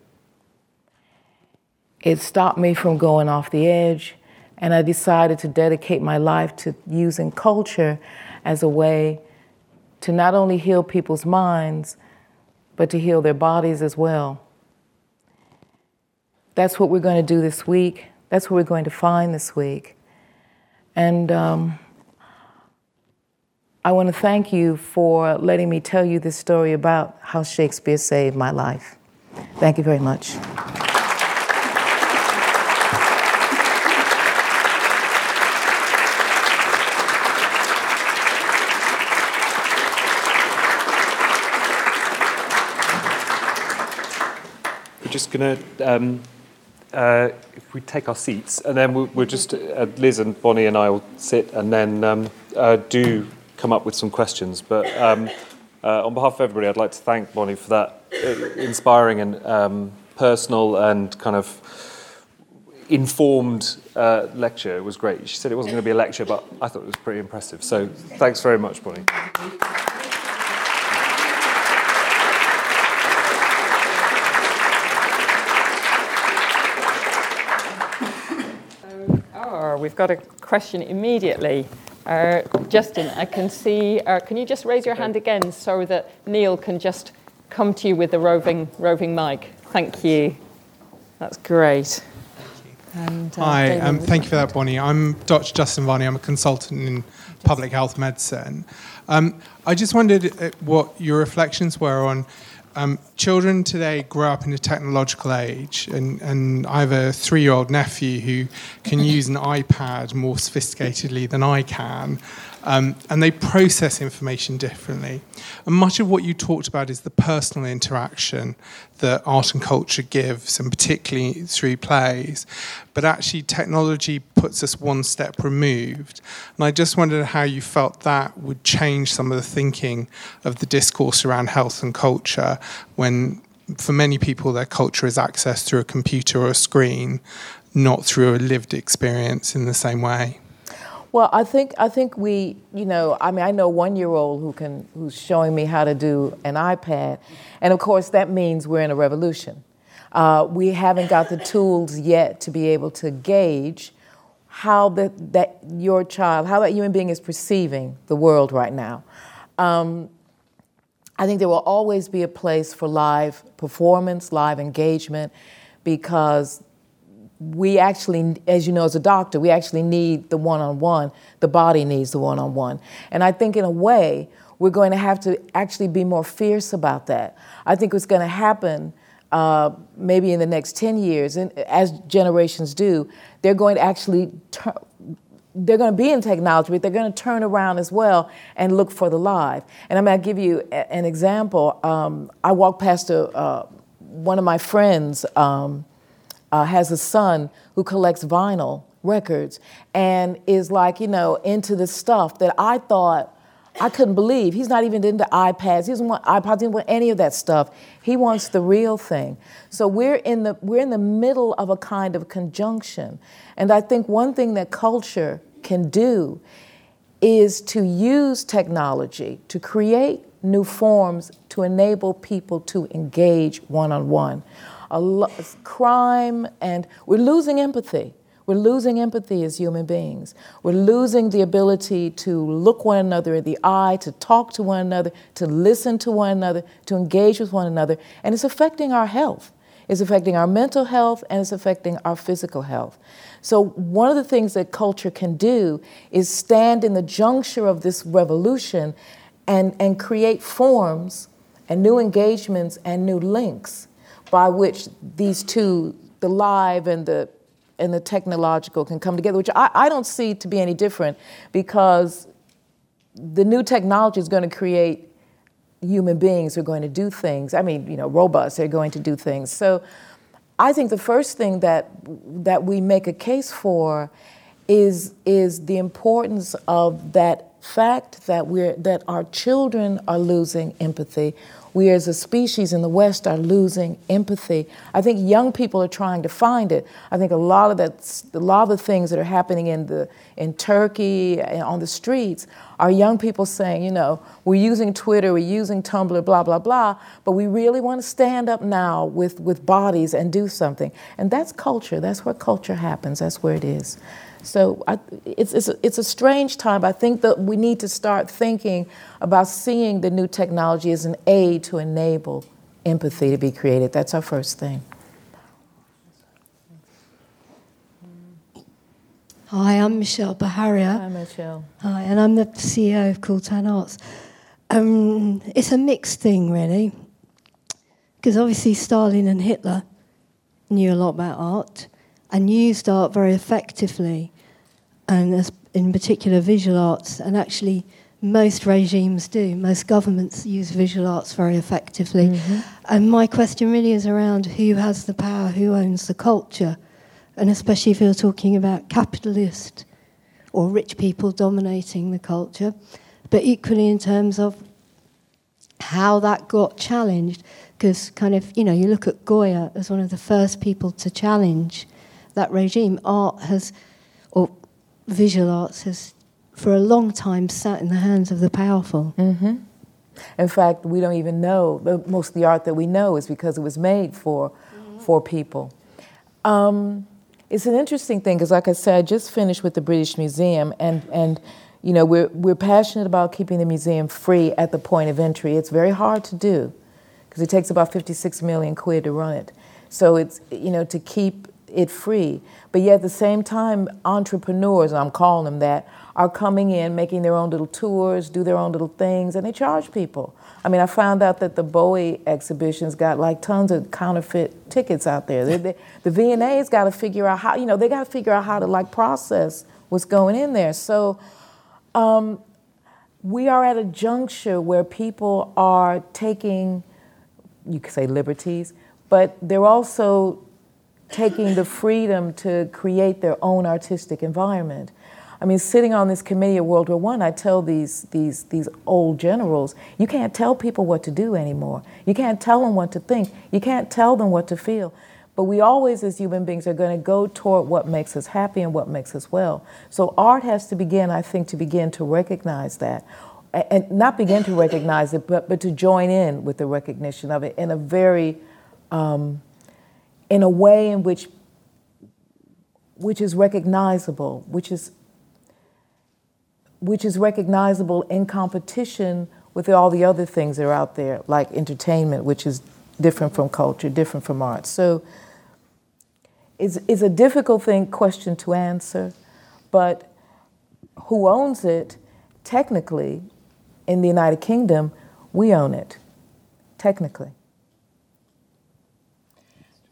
It stopped me from going off the edge, and I decided to dedicate my life to using culture as a way to not only heal people's minds, but to heal their bodies as well. That's what we're going to do this week. That's what we're going to find this week. And um, I want to thank you for letting me tell you this story about how Shakespeare saved my life. Thank you very much. We're just going to, um, uh, if we take our seats, and then we'll, we'll just, uh, Liz and Bonnie and I will sit and then um, uh, do come up with some questions. But um, uh, on behalf of everybody, I'd like to thank Bonnie for that inspiring and um, personal and kind of informed uh, lecture. It was great. She said it wasn't going to be a lecture, but I thought it was pretty impressive. So thanks very much, Bonnie. We've got a question immediately. Uh, Justin, I can see, uh, can you just raise your hand again so that Neil can just come to you with the roving roving mic? Thank you. That's great. And, uh, Hi, um, thank you for that, Bonnie. I'm Doctor Justin Varney. I'm a consultant in public health medicine. Um, I just wondered what your reflections were on Um, children today grow up in a technological age, and, and I have a three-year-old nephew who can use an iPad more sophisticatedly than I can, um, and they process information differently. And much of what you talked about is the personal interaction that art and culture gives, and particularly through plays. But actually, technology puts us one step removed. And I just wondered how you felt that would change some of the thinking of the discourse around health and culture, when for many people their culture is accessed through a computer or a screen, not through a lived experience in the same way. Well, I think I think we, you know, I mean, I know a one-year-old who can who's showing me how to do an iPad, and of course that means we're in a revolution. Uh, we haven't got the tools yet to be able to gauge how the, that your child, how that human being is perceiving the world right now. Um, I think there will always be a place for live performance, live engagement, because we actually, as you know, as a doctor, we actually need the one-on-one. The body needs the one-on-one. And I think in a way, we're going to have to actually be more fierce about that. I think what's going to happen uh, maybe in the next ten years, and as generations do, they're going to actually, tur- they're going to be in technology, but they're going to turn around as well and look for the live. And I'm going to give you a, an example. Um, I walked past a, uh, one of my friends, um, Uh, has a son who collects vinyl records and is like, you know, into the stuff that I thought I couldn't believe. He's not even into iPads. He doesn't want iPods. He doesn't want any of that stuff. He wants the real thing. So we're in the we're in the middle of a kind of conjunction. And I think one thing that culture can do is to use technology to create new forms to enable people to engage one-on-one. A lo- crime, and we're losing empathy. We're losing empathy as human beings. We're losing the ability to look one another in the eye, to talk to one another, to listen to one another, to engage with one another. And it's affecting our health. It's affecting our mental health, and it's affecting our physical health. So one of the things that culture can do is stand in the juncture of this revolution and, and create forms and new engagements and new links by which these two, the live and the and the technological, can come together, which I, I don't see to be any different, because the new technology is going to create human beings who are going to do things. I mean, you know, robots are going to do things. So I think the first thing that that we make a case for is is the importance of that fact that we're that our children are losing empathy. We as a species in the West are losing empathy. I think young people are trying to find it. I think a lot of that, a lot of the things that are happening in the in Turkey and on the streets are young people saying, you know, we're using Twitter, we're using Tumblr, blah, blah, blah, but we really want to stand up now with, with bodies and do something. And that's culture. That's where culture happens. That's where it is. So I, it's, it's, a, it's a strange time. I think that we need to start thinking about seeing the new technology as an aid to enable empathy to be created. That's our first thing. Hi, I'm Michelle Baharia. Hi, Michelle. Hi, and I'm the C E O of Cool Town Arts. Um, it's a mixed thing, really, because obviously Stalin and Hitler knew a lot about art and used art very effectively, and as in particular visual arts, and actually most regimes do. Most governments use visual arts very effectively. Mm-hmm. And my question really is around who has the power, who owns the culture, and especially if you're talking about capitalist or rich people dominating the culture, but equally in terms of how that got challenged, because kind of, you know, you look at Goya as one of the first people to challenge that regime. Art has, or visual arts has, for a long time sat in the hands of the powerful. Mm-hmm. In fact, we don't even know, most of the art that we know is because it was made for, mm-hmm. for people. Um, it's an interesting thing, because like I said, I just finished with the British Museum, and, and you know, we're, we're passionate about keeping the museum free at the point of entry. It's very hard to do, because it takes about fifty-six million quid to run it. So it's, you know, to keep it free. But yet at the same time, entrepreneurs, and I'm calling them that, are coming in, making their own little tours, do their own little things, and they charge people. I mean, I found out that the Bowie exhibition's got like tons of counterfeit tickets out there. They, they, the V and A's got to figure out how, you know, they got to figure out how to like process what's going in there. So um, we are at a juncture where people are taking, you could say liberties, but they're also taking the freedom to create their own artistic environment. I mean, sitting on this committee of World War One, I tell these, these, these old generals, you can't tell people what to do anymore. You can't tell them what to think. You can't tell them what to feel. But we always, as human beings, are going to go toward what makes us happy and what makes us well. So art has to begin, I think, to begin to recognize that. And not begin to recognize it, but, but to join in with the recognition of it in a very, um, in a way in which, which is recognizable, which is which is recognizable in competition with all the other things that are out there, like entertainment, which is different from culture, different from art. So it's, it's a difficult thing, question to answer, but who owns it? Technically, in the United Kingdom, we own it, technically.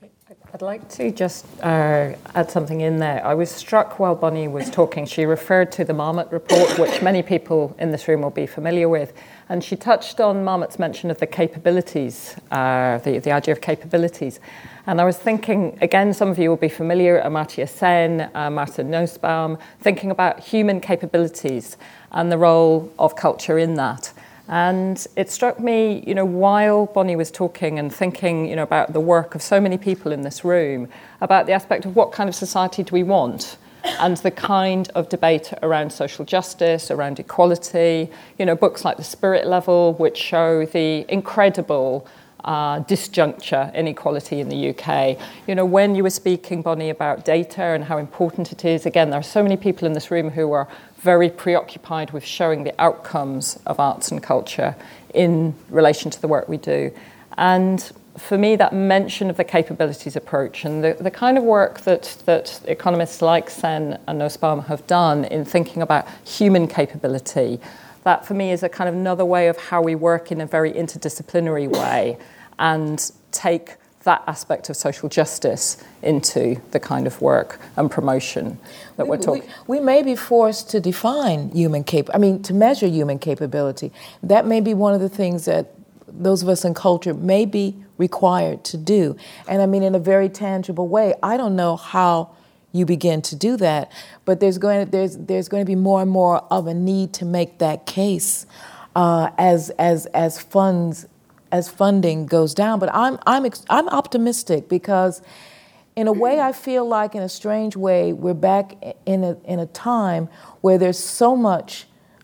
I'd like to just uh, add something in there. I was struck while Bonnie was talking. She referred to the Marmot report, which many people in this room will be familiar with. And she touched on Marmot's mention of the capabilities, uh, the, the idea of capabilities. And I was thinking, again, some of you will be familiar, Amartya Sen, uh, Martin Nussbaum, thinking about human capabilities and the role of culture in that. And it struck me, you know, while Bonnie was talking and thinking, you know, about the work of so many people in this room, about the aspect of what kind of society do we want, and the kind of debate around social justice, around equality, you know, books like The Spirit Level, which show the incredible uh, disjuncture inequality in the U K. You know, when you were speaking, Bonnie, about data and how important it is, again, there are so many people in this room who are very preoccupied with showing the outcomes of arts and culture in relation to the work we do. And for me, that mention of the capabilities approach and the, the kind of work that, that economists like Sen and Nussbaum have done in thinking about human capability, that for me is a kind of another way of how we work in a very interdisciplinary way and take that aspect of social justice into the kind of work and promotion that we, we're talking. We, we may be forced to define human cap. I mean, to measure human capability. That may be one of the things that those of us in culture may be required to do. And I mean, in a very tangible way. I don't know how you begin to do that, but there's going to, there's there's going to be more and more of a need to make that case uh, as as as funds. as funding goes down. But I'm I'm I'm optimistic because in a way I feel like in a strange way we're back in a in a time where there's so much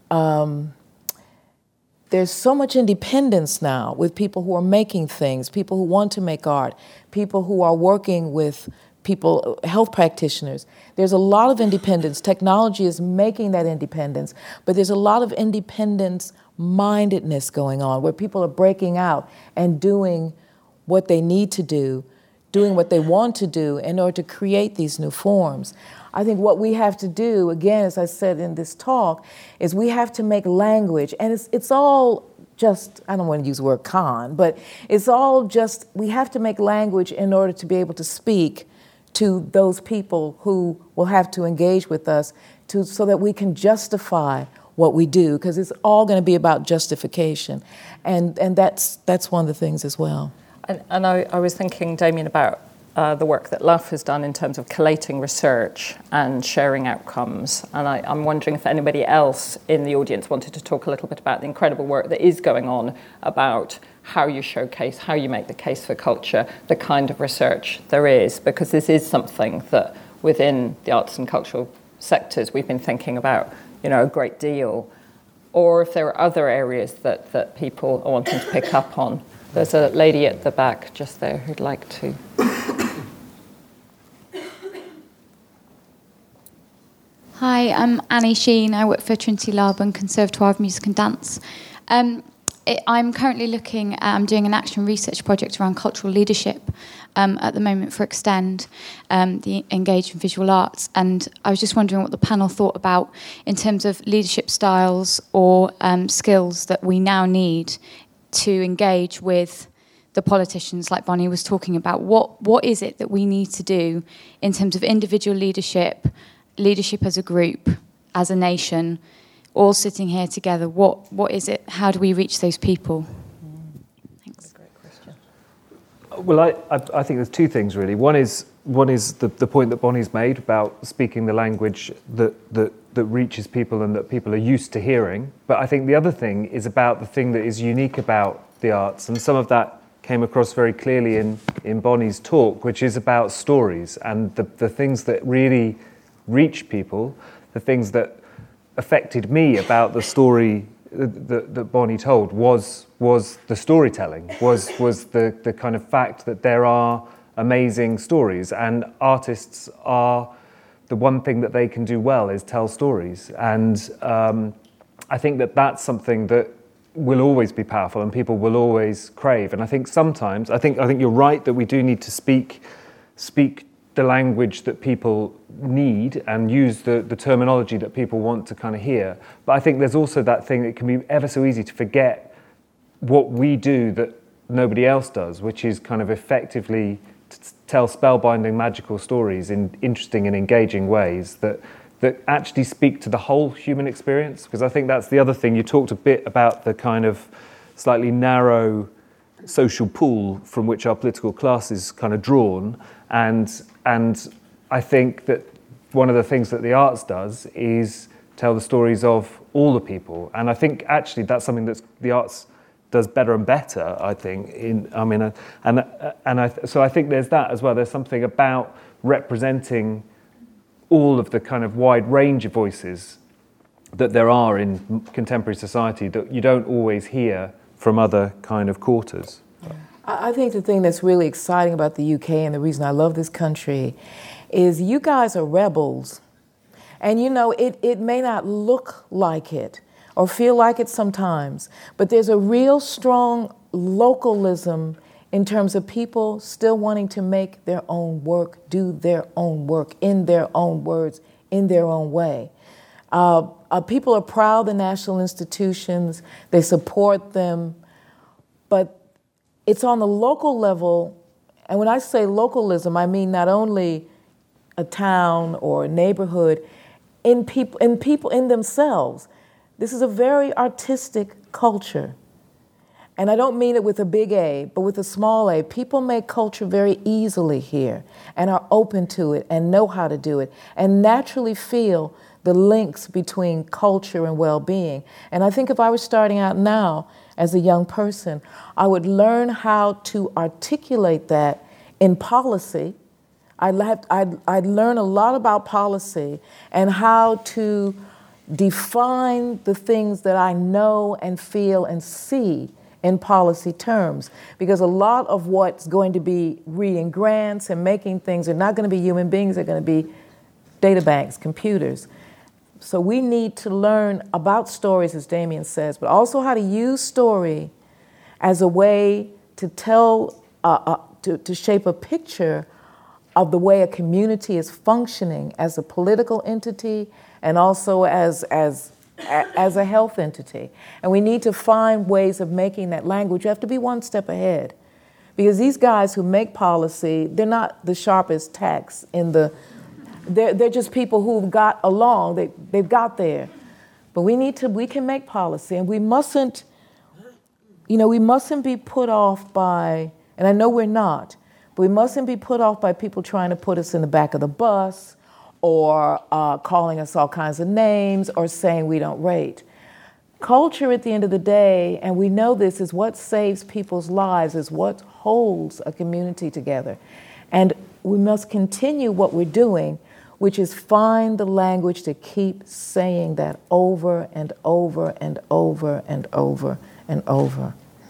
um, there's so much independence now with people who are making things, people who want to make art, people who are working with people, health practitioners. There's a lot of independence. Technology is making that independence, but there's a lot of independence mindedness going on where people are breaking out and doing what they need to do, doing what they want to do in order to create these new forms. I think what we have to do, again, as I said in this talk, is we have to make language, and it's it's all just, I don't want to use the word con, but it's all just, we have to make language in order to be able to speak to those people who will have to engage with us to so that we can justify what we do, because it's all going to be about justification. And and that's that's one of the things as well. And, and I, I was thinking, Damien, about uh, the work that L U F has done in terms of collating research and sharing outcomes. And I, I'm wondering if anybody else in the audience wanted to talk a little bit about the incredible work that is going on about how you showcase, how you make the case for culture, the kind of research there is, because this is something that within the arts and cultural sectors we've been thinking about, you know, a great deal, or if there are other areas that, that people are wanting to pick up on. There's a lady at the back just there who'd like to. Hi, I'm Annie Sheen. I work for Trinity Lab and Conservatoire of Music and Dance. Um, it, I'm currently looking at, I'm doing an action research project around cultural leadership um, at the moment for Extend, um, the Engage in Visual Arts. And I was just wondering what the panel thought about in terms of leadership styles or um, skills that we now need to engage with the politicians like Bonnie was talking about. What What is it that we need to do in terms of individual leadership, leadership as a group, as a nation, all sitting here together? What What is it? How do we reach those people? Thanks. Great question. Well, I, I, I think there's two things, really. One is one is the, the point that Bonnie's made about speaking the language that, that, that reaches people and that people are used to hearing. But I think the other thing is about the thing that is unique about the arts, and some of that came across very clearly in, in Bonnie's talk, which is about stories and the, the things that really reach people, the things that affected me about the story that, that Bonnie told was was the storytelling, was was the, the kind of fact that there are amazing stories, and artists are, the one thing that they can do well is tell stories. And um, I think that that's something that will always be powerful and people will always crave. And I think sometimes, I think I think you're right that we do need to speak speak the language that people need and use the, the terminology that people want to kind of hear. But I think there's also that thing that can be ever so easy to forget what we do that nobody else does, which is kind of effectively to tell spellbinding, magical stories in interesting and engaging ways that that actually speak to the whole human experience. Because I think that's the other thing. You talked a bit about the kind of slightly narrow social pool from which our political class is kind of drawn, and and I think that one of the things that the arts does is tell the stories of all the people, and I think actually that's something that the arts does better and better. I think in I mean, and and I, so I think there's that as well. There's something about representing all of the kind of wide range of voices that there are in contemporary society that you don't always hear from other kind of quarters. I think the thing that's really exciting about the U K, and the reason I love this country, is you guys are rebels. And you know, it, it may not look like it or feel like it sometimes, but there's a real strong localism in terms of people still wanting to make their own work, do their own work, in their own words, in their own way. Uh, uh, people are proud of the national institutions, they support them, but it's on the local level, and when I say localism, I mean not only a town or a neighborhood, in people, in people in themselves. This is a very artistic culture. And I don't mean it with a big A, but with a small a. People make culture very easily here and are open to it and know how to do it and naturally feel the links between culture and well-being. And I think if I was starting out now as a young person, I would learn how to articulate that in policy. I'd, have, I'd, I'd learn a lot about policy and how to define the things that I know and feel and see in policy terms, because a lot of what's going to be reading grants and making things are not going to be human beings, they're going to be data banks, computers. So we need to learn about stories, as Damien says, but also how to use story as a way to tell, uh, uh, to, to shape a picture of the way a community is functioning as a political entity and also as, as, as a health entity. And we need to find ways of making that language. You have to be one step ahead. Because these guys who make policy, they're not the sharpest tacks in the, they're, they're just people who've got along, they, they've got there. But we need to, we can make policy, and we mustn't, you know, we mustn't be put off by, and I know we're not, but we mustn't be put off by people trying to put us in the back of the bus or uh, calling us all kinds of names or saying we don't rate. Culture at the end of the day, and we know this, is what saves people's lives, is what holds a community together. And we must continue what we're doing, which is find the language to keep saying that over and over and over and over and over.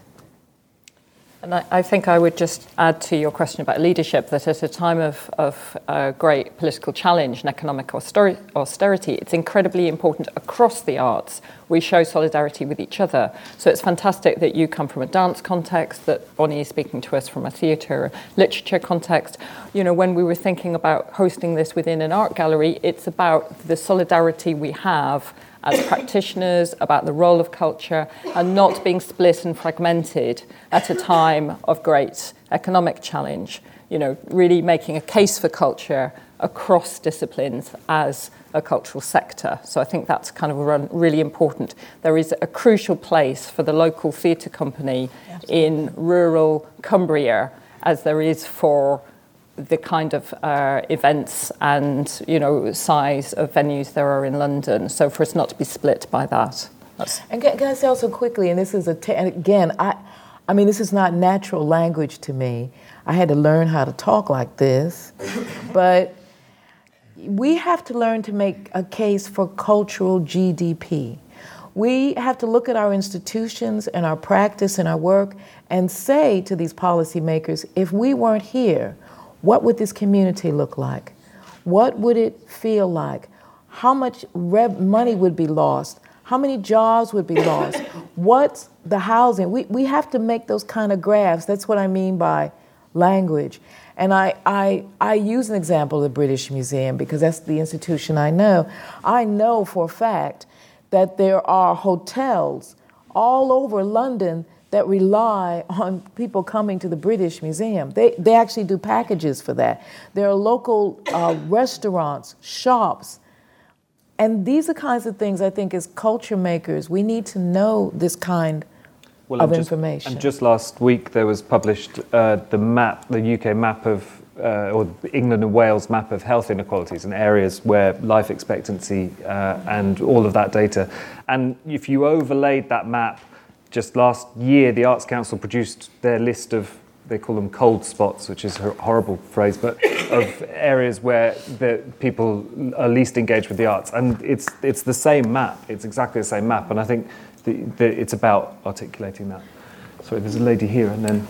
And I, I think I would just add to your question about leadership that at a time of, of uh, great political challenge and economic austeri- austerity, it's incredibly important across the arts we show solidarity with each other. So it's fantastic that you come from a dance context, that Bonnie is speaking to us from a theatre, literature context. You know, when we were thinking about hosting this within an art gallery, it's about the solidarity we have as practitioners, about the role of culture, and not being split and fragmented at a time of great economic challenge. You know, really making a case for culture across disciplines as a cultural sector. So I think that's kind of really important. There is a crucial place for the local theatre company Absolutely. In rural Cumbria, as there is for the kind of uh, events and, you know, size of venues there are in London. So for us not to be split by that. That's and can, can I say also quickly, and this is a, t- and again, I, I mean, this is not natural language to me. I had to learn how to talk like this, but we have to learn to make a case for cultural G D P. We have to look at our institutions and our practice and our work and say to these policymakers, if we weren't here, what would this community look like? What would it feel like? How much rev- money would be lost? How many jobs would be lost? What's the housing? We we have to make those kind of graphs. That's what I mean by language. And I, I, I use an example of the British Museum because that's the institution I know. I know for a fact that there are hotels all over London that rely on people coming to the British Museum. They, they actually do packages for that. There are local uh, restaurants, shops, and these are kinds of things I think as culture makers, we need to know this kind well, of and just, information. And just last week there was published uh, the map, the U K map of, uh, or England and Wales map of health inequalities in areas where life expectancy uh, and all of that data. And if you overlaid that map, just last year the Arts Council produced their list of, they call them cold spots, which is a horrible phrase, but of areas where the people are least engaged with the arts. And it's it's the same map, it's exactly the same map. And I think the, the, it's about articulating that. Sorry, there's a lady here and then...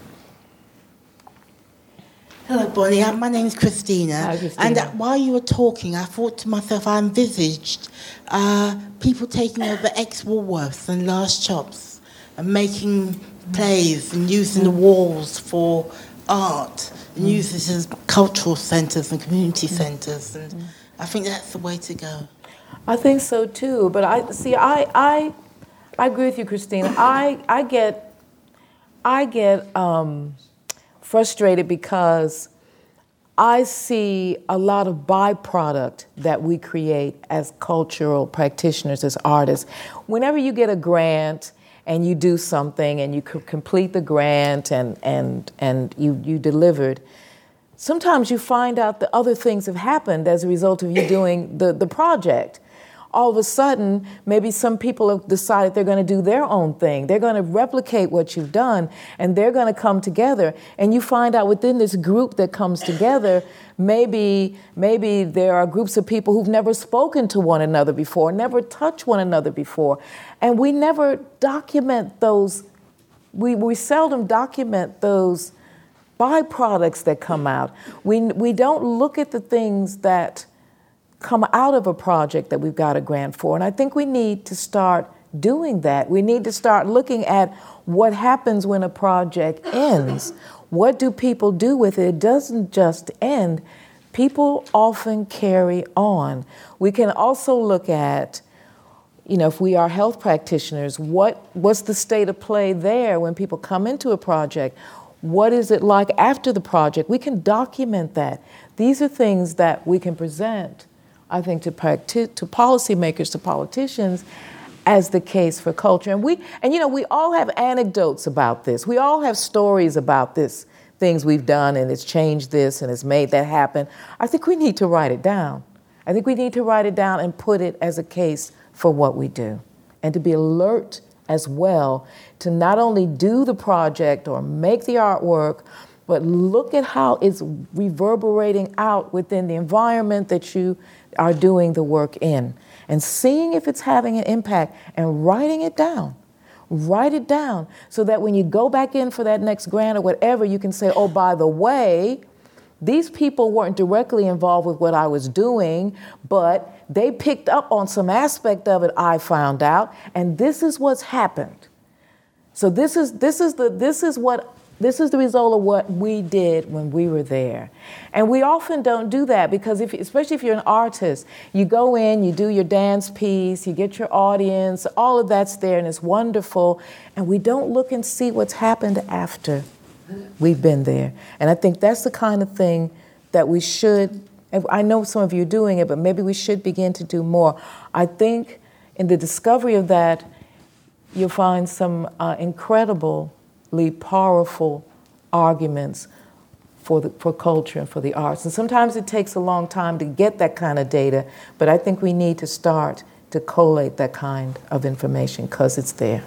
Hello, Bonnie. My name is Christina. Hi, Christina. And uh, while you were talking, I thought to myself, I envisaged uh, people taking over ex-Woolworths and last shops and making plays and using the walls for art and mm. use this as cultural centres and community mm. centres. And mm. I think that's the way to go. I think so too. But I see. I I, I agree with you, Christina. I I get I get. Um, frustrated because I see a lot of byproduct that we create as cultural practitioners, as artists. Whenever you get a grant and you do something and you complete the grant and and and you, you delivered, sometimes you find out that other things have happened as a result of you doing the, the project. All of a sudden, maybe some people have decided they're going to do their own thing. They're going to replicate what you've done, and they're going to come together. And you find out within this group that comes together, maybe maybe there are groups of people who've never spoken to one another before, never touched one another before. And we never document those, we, we seldom document those byproducts that come out. We, we don't look at the things that come out of a project that we've got a grant for. And I think we need to start doing that. We need to start looking at what happens when a project ends. What do people do with it? It doesn't just end. People often carry on. We can also look at, you know, if we are health practitioners, what what's the state of play there when people come into a project? What is it like after the project? We can document that. These are things that we can present, I think, to practi- to policymakers, to politicians, as the case for culture. And we, and you know, we all have anecdotes about this. We all have stories about this, things we've done, and it's changed this, and it's made that happen. I think we need to write it down. I think we need to write it down and put it as a case for what we do, and to be alert as well to not only do the project or make the artwork, but look at how it's reverberating out within the environment that you are doing the work in, and seeing if it's having an impact and writing it down. Write it down so that when you go back in for that next grant or whatever, you can say, oh, by the way, these people weren't directly involved with what I was doing, but they picked up on some aspect of it I found out, and this is what's happened. So this is this is the this is what This is the result of what we did when we were there. And we often don't do that because, if, especially if you're an artist, you go in, you do your dance piece, you get your audience, all of that's there and it's wonderful, and we don't look and see what's happened after we've been there. And I think that's the kind of thing that we should, I know some of you are doing it, but maybe we should begin to do more. I think in the discovery of that, you'll find some uh, incredible powerful arguments for the, for culture and for the arts. And sometimes it takes a long time to get that kind of data, but I think we need to start to collate that kind of information because it's there.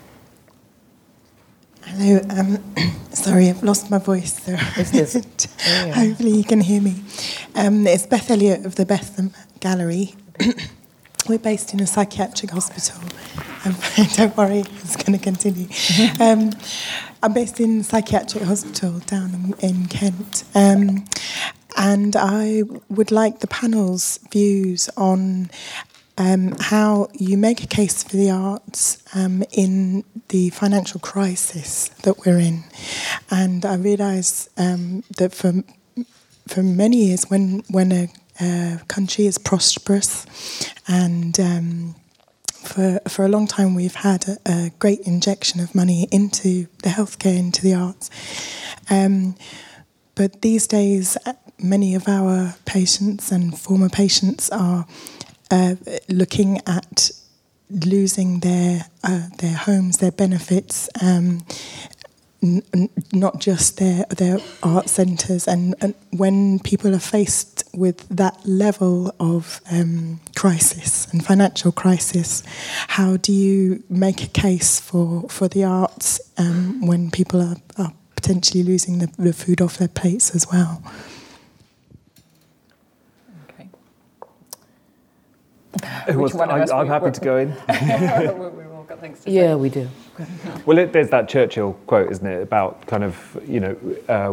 Hello, um, sorry, I've lost my voice, so yeah. Hopefully you can hear me. Um, it's Beth Elliott of the Bethlehem Gallery. We're based in a psychiatric hospital. Um, don't worry, it's going to continue. Um, I'm based in a psychiatric hospital down in, in Kent. Um, and I would like the panel's views on um, how you make a case for the arts um, in the financial crisis that we're in. And I realise um, that for for many years, when when a uh, country is prosperous and um, for, for a long time we've had a, a great injection of money into the healthcare, into the arts. Um, but these days, many of our patients and former patients are uh, looking at losing their uh, their homes, their benefits, um, n- n- not just their their art centres. And, and when people are faced with that level of um, crisis and financial crisis, how do you make a case for, for the arts um, when people are, are potentially losing the, the food off their plates as well? Okay. Who wants to, I, I'm happy to go in. We've all got things to say. Yeah, we do. Well, it, there's that Churchill quote, isn't it, about kind of, you know, uh,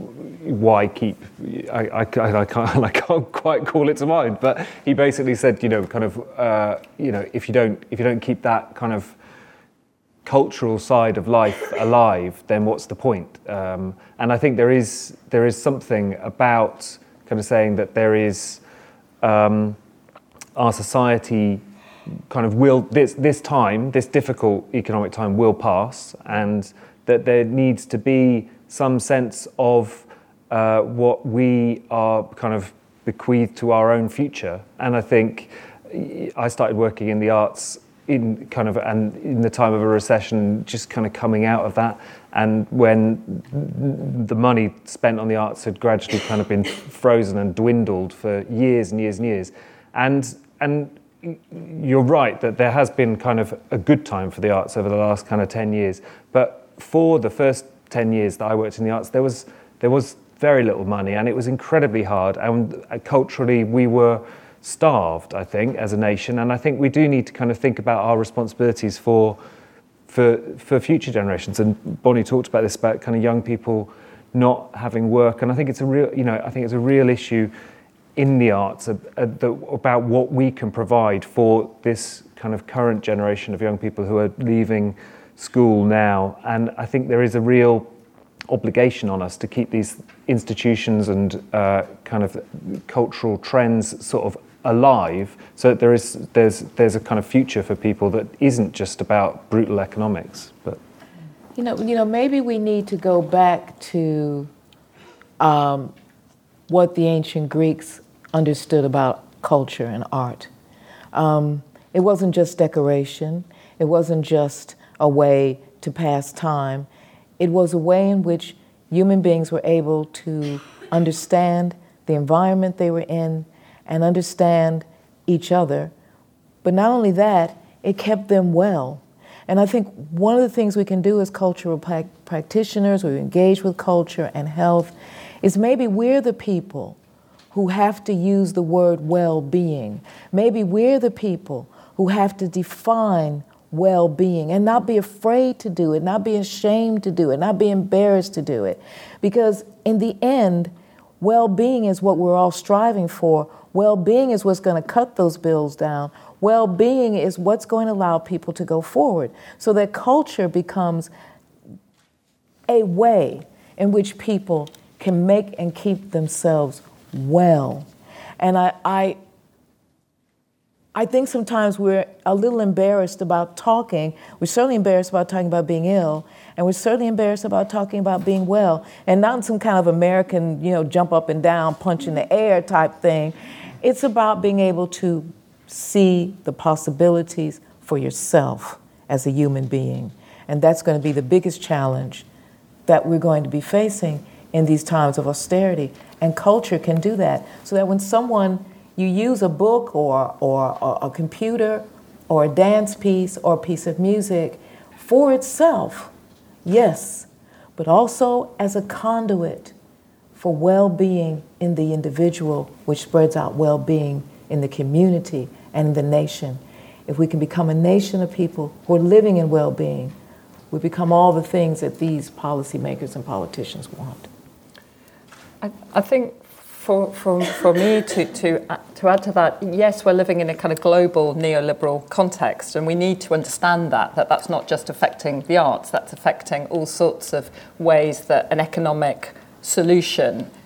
why keep, I, I, I, can't, I can't quite call it to mind, but he basically said, you know, kind of, uh, you know, if you don't, if you don't keep that kind of cultural side of life alive, then what's the point? Um, and I think there is, there is something about kind of saying that there is, um, our society kind of will, this this time, this difficult economic time will pass, and that there needs to be some sense of uh, what we are kind of bequeathed to our own future. And I think I started working in the arts in kind of, and in the time of a recession, just kind of coming out of that. And when the money spent on the arts had gradually kind of been frozen and dwindled for years and years and years. And and you're right that there has been kind of a good time for the arts over the last kind of ten years. But for the first ten years that I worked in the arts, there was there was very little money, and it was incredibly hard. And culturally, we were starved, I think, as a nation. And I think we do need to kind of think about our responsibilities for for for future generations. And Bonnie talked about this, about kind of young people not having work. And I think it's a real, you know, I think it's a real issue in the arts uh, uh, the, about what we can provide for this kind of current generation of young people who are leaving school now. And I think there is a real obligation on us to keep these institutions and uh, kind of cultural trends sort of alive, so that there is there's there's a kind of future for people that isn't just about brutal economics. But you know, you know, maybe we need to go back to um, what the ancient Greeks understood about culture and art. Um, it wasn't just decoration. It wasn't just a way to pass time. It was a way in which human beings were able to understand the environment they were in and understand each other. But not only that, it kept them well. And I think one of the things we can do as cultural pra- practitioners, who engage with culture and health, is maybe we're the people who have to use the word well-being. Maybe we're the people who have to define well-being and not be afraid to do it, not be ashamed to do it, not be embarrassed to do it. Because in the end, well-being is what we're all striving for. Well-being is what's going to cut those bills down. Well-being is what's going to allow people to go forward, so that culture becomes a way in which people can make and keep themselves well. And I, I I think sometimes we're a little embarrassed about talking. We're certainly embarrassed about talking about being ill, and we're certainly embarrassed about talking about being well, and not in some kind of American, you know, jump up and down, punch in the air type thing. It's about being able to see the possibilities for yourself as a human being. And that's going to be the biggest challenge that we're going to be facing in these times of austerity. And culture can do that, so that when someone, you use a book or, or, or a computer or a dance piece or a piece of music for itself, yes, but also as a conduit for well-being in the individual, which spreads out well-being in the community and in the nation. If we can become a nation of people who are living in well-being, we become all the things that these policymakers and politicians want. I, I think for, for, for me to, to, to add to that, yes, we're living in a kind of global neoliberal context, and we need to understand that, that that's not just affecting the arts, that's affecting all sorts of ways that an economic solution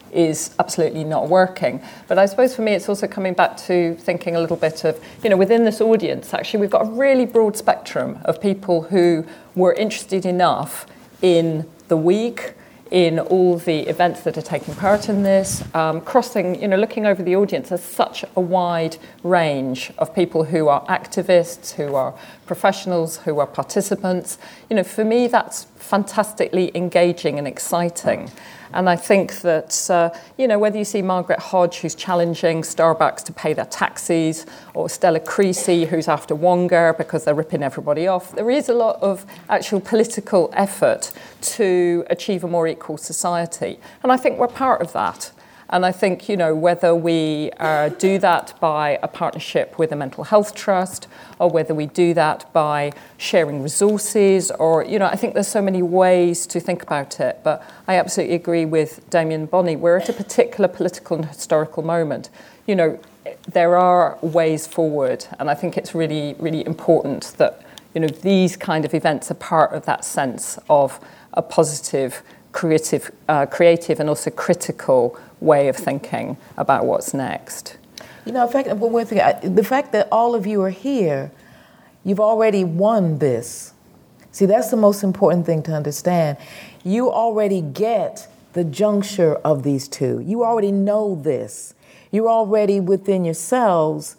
is absolutely not working. But I suppose for me, it's also coming back to thinking a little bit of, you know, within this audience, actually, we've got a really broad spectrum of people who were interested enough in the week, in all the events that are taking part in this, um, crossing, you know, looking over the audience, there's such a wide range of people who are activists, who are professionals, who are participants. You know, for me, that's fantastically engaging and exciting. And I think that, uh, you know, whether you see Margaret Hodge, who's challenging Starbucks to pay their taxis, or Stella Creasy, who's after Wonga because they're ripping everybody off, there is a lot of actual political effort to achieve a more equal society. And I think we're part of that. And I think, you know, whether we uh, do that by a partnership with a mental health trust, or whether we do that by sharing resources, or, you know, I think there's so many ways to think about it. But I absolutely agree with Damien Bonney. We're at a particular political and historical moment. You know, there are ways forward. And I think it's really, really important that, you know, these kind of events are part of that sense of a positive, creative, uh, creative and also critical way of thinking about what's next. You know, in fact, one thing, the fact that all of you are here, you've already won this. See, that's the most important thing to understand. You already get the juncture of these two. You already know this. You're already within yourselves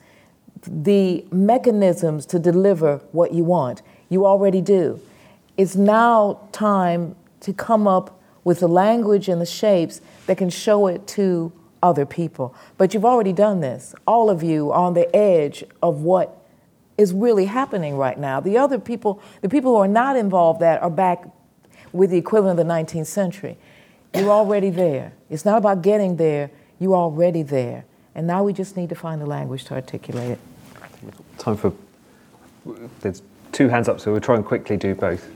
the mechanisms to deliver what you want. You already do. It's now time to come up with the language and the shapes that can show it to other people. But you've already done this. All of you are on the edge of what is really happening right now. The other people, the people who are not involved that are back with the equivalent of the nineteenth century. You're already there. It's not about getting there, you're already there. And now we just need to find the language to articulate it. Time for, there's two hands up, so we'll try and quickly do both.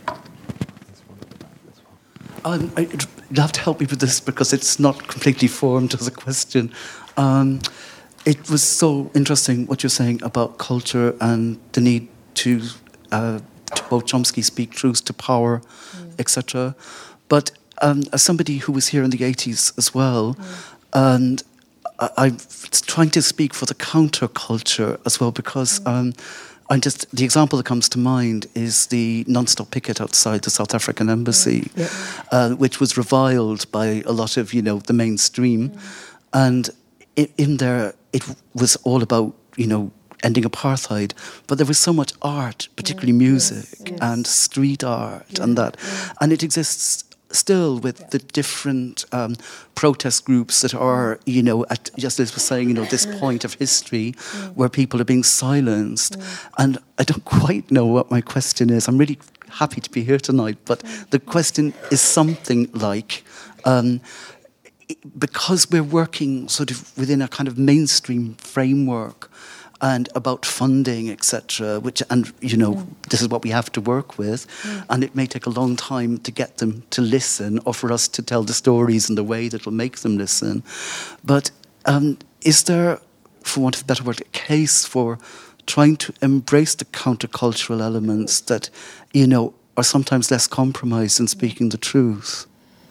Um, I'd love to help me with this because it's not completely formed as a question. Um, it was so interesting what you're saying about culture and the need to, uh, to quote Chomsky, speak truth to power, mm. et cetera. But um, as somebody who was here in the eighties as well, mm. and I, I'm trying to speak for the counterculture as well because. Mm. Um, And just the example that comes to mind is the non-stop picket outside the South African embassy, mm. yeah. uh, which was reviled by a lot of, you know, the mainstream. Mm. And it, in there, it was all about, you know, ending apartheid. But there was so much art, particularly mm. music yes. Yes. and street art yeah. and that. Yeah. And it exists still with yeah. the different um, protest groups that are, you know, at, just as was saying, you know, this point of history mm. where people are being silenced. Mm. And I don't quite know what my question is. I'm really happy to be here tonight, but mm. the question is something like, um, because we're working sort of within a kind of mainstream framework and about funding, et cetera, which, and, you know, mm. this is what we have to work with, mm. and it may take a long time to get them to listen or for us to tell the stories in the way that will make them listen. But um, is there, for want of a better word, a case for trying to embrace the countercultural elements that, you know, are sometimes less compromised in speaking the truth?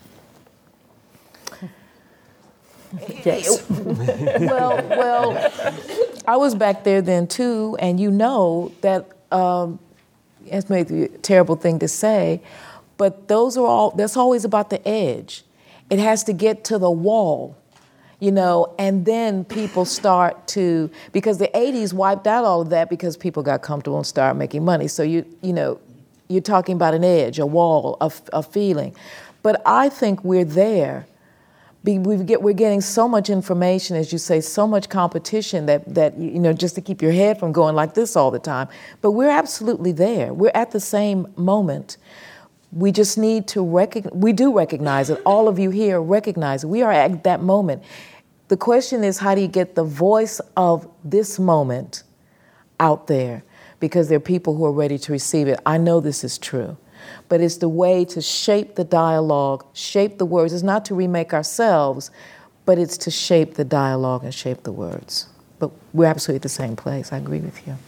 Yes. well, well, I was back there then too, and you know that um, it's maybe a terrible thing to say, but those are all. That's always about the edge. It has to get to the wall, you know, and then people start to, because the eighties wiped out all of that because people got comfortable and started making money. So you, you know, you're talking about an edge, a wall, a, a feeling. But I think we're there. We get, we're getting so much information, as you say, so much competition that, that, you know, just to keep your head from going like this all the time. But we're absolutely there. We're at the same moment. We just need to recognize, we do recognize it. All of you here recognize it. We are at that moment. The question is, how do you get the voice of this moment out there? Because there are people who are ready to receive it. I know this is true. But it's the way to shape the dialogue, shape the words. It's not to remake ourselves, but it's to shape the dialogue and shape the words. But we're absolutely at the same place. I agree with you.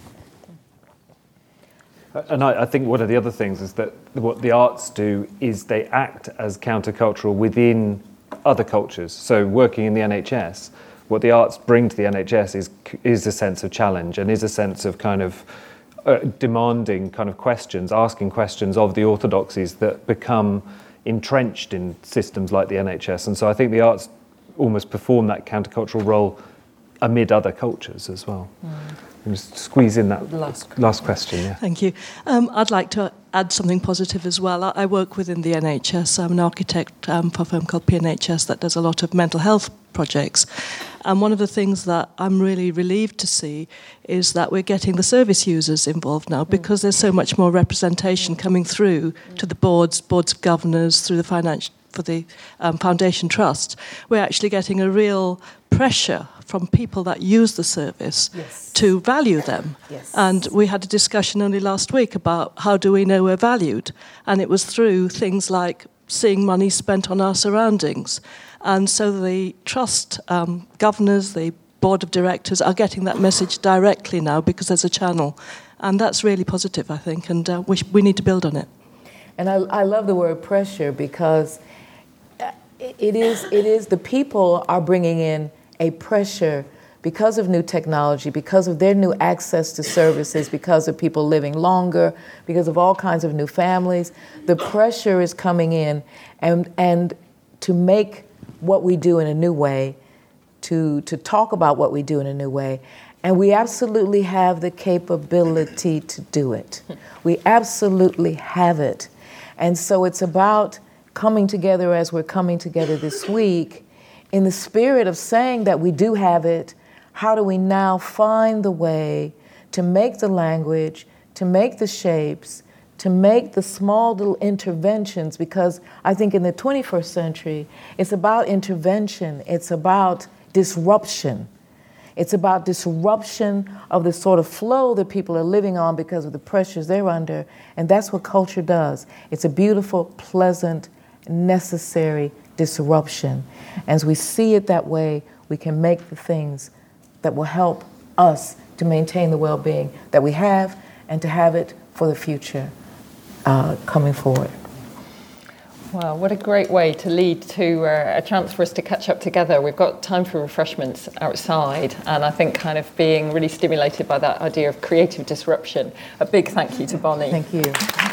And I, I think one of the other things is that what the arts do is they act as countercultural within other cultures. So working in the N H S, what the arts bring to the N H S is is a sense of challenge and is a sense of kind of uh, demanding kind of questions, asking questions of the orthodoxies that become entrenched in systems like the N H S. And so I think the arts almost perform that countercultural role amid other cultures as well. Mm. Just squeeze in that last, last question. Yeah. Thank you. Um, I'd like to add something positive as well. I, I work within the N H S. I'm an architect um, for a firm called P N H S that does a lot of mental health projects. And one of the things that I'm really relieved to see is that we're getting the service users involved now, because there's so much more representation coming through to the boards, boards of governors, through the financial, for the um, Foundation Trust. We're actually getting a real pressure from people that use the service yes. to value them. Yes. And we had a discussion only last week about how do we know we're valued? And it was through things like seeing money spent on our surroundings. And so the trust um, governors, the board of directors are getting that message directly now because there's a channel. And that's really positive, I think, and uh, we, we need to build on it. And I, I love the word pressure, because it is, it is the people are bringing in a pressure because of new technology, because of their new access to services, because of people living longer, because of all kinds of new families. The pressure is coming in, and, and to make what we do in a new way, to, to talk about what we do in a new way. And we absolutely have the capability to do it. We absolutely have it. And so it's about coming together as we're coming together this week in the spirit of saying that we do have it. How do we now find the way to make the language, to make the shapes, to make the small little interventions? Because I think in the twenty-first century, it's about intervention, it's about disruption. It's about disruption of the sort of flow that people are living on because of the pressures they're under, and that's what culture does. It's a beautiful, pleasant, necessary disruption. As we see it that way, we can make the things that will help us to maintain the well-being that we have and to have it for the future uh, coming forward. Wow, what a great way to lead to uh, a chance for us to catch up together. We've got time for refreshments outside, and I think kind of being really stimulated by that idea of creative disruption. A big thank you to Bonnie. Thank you.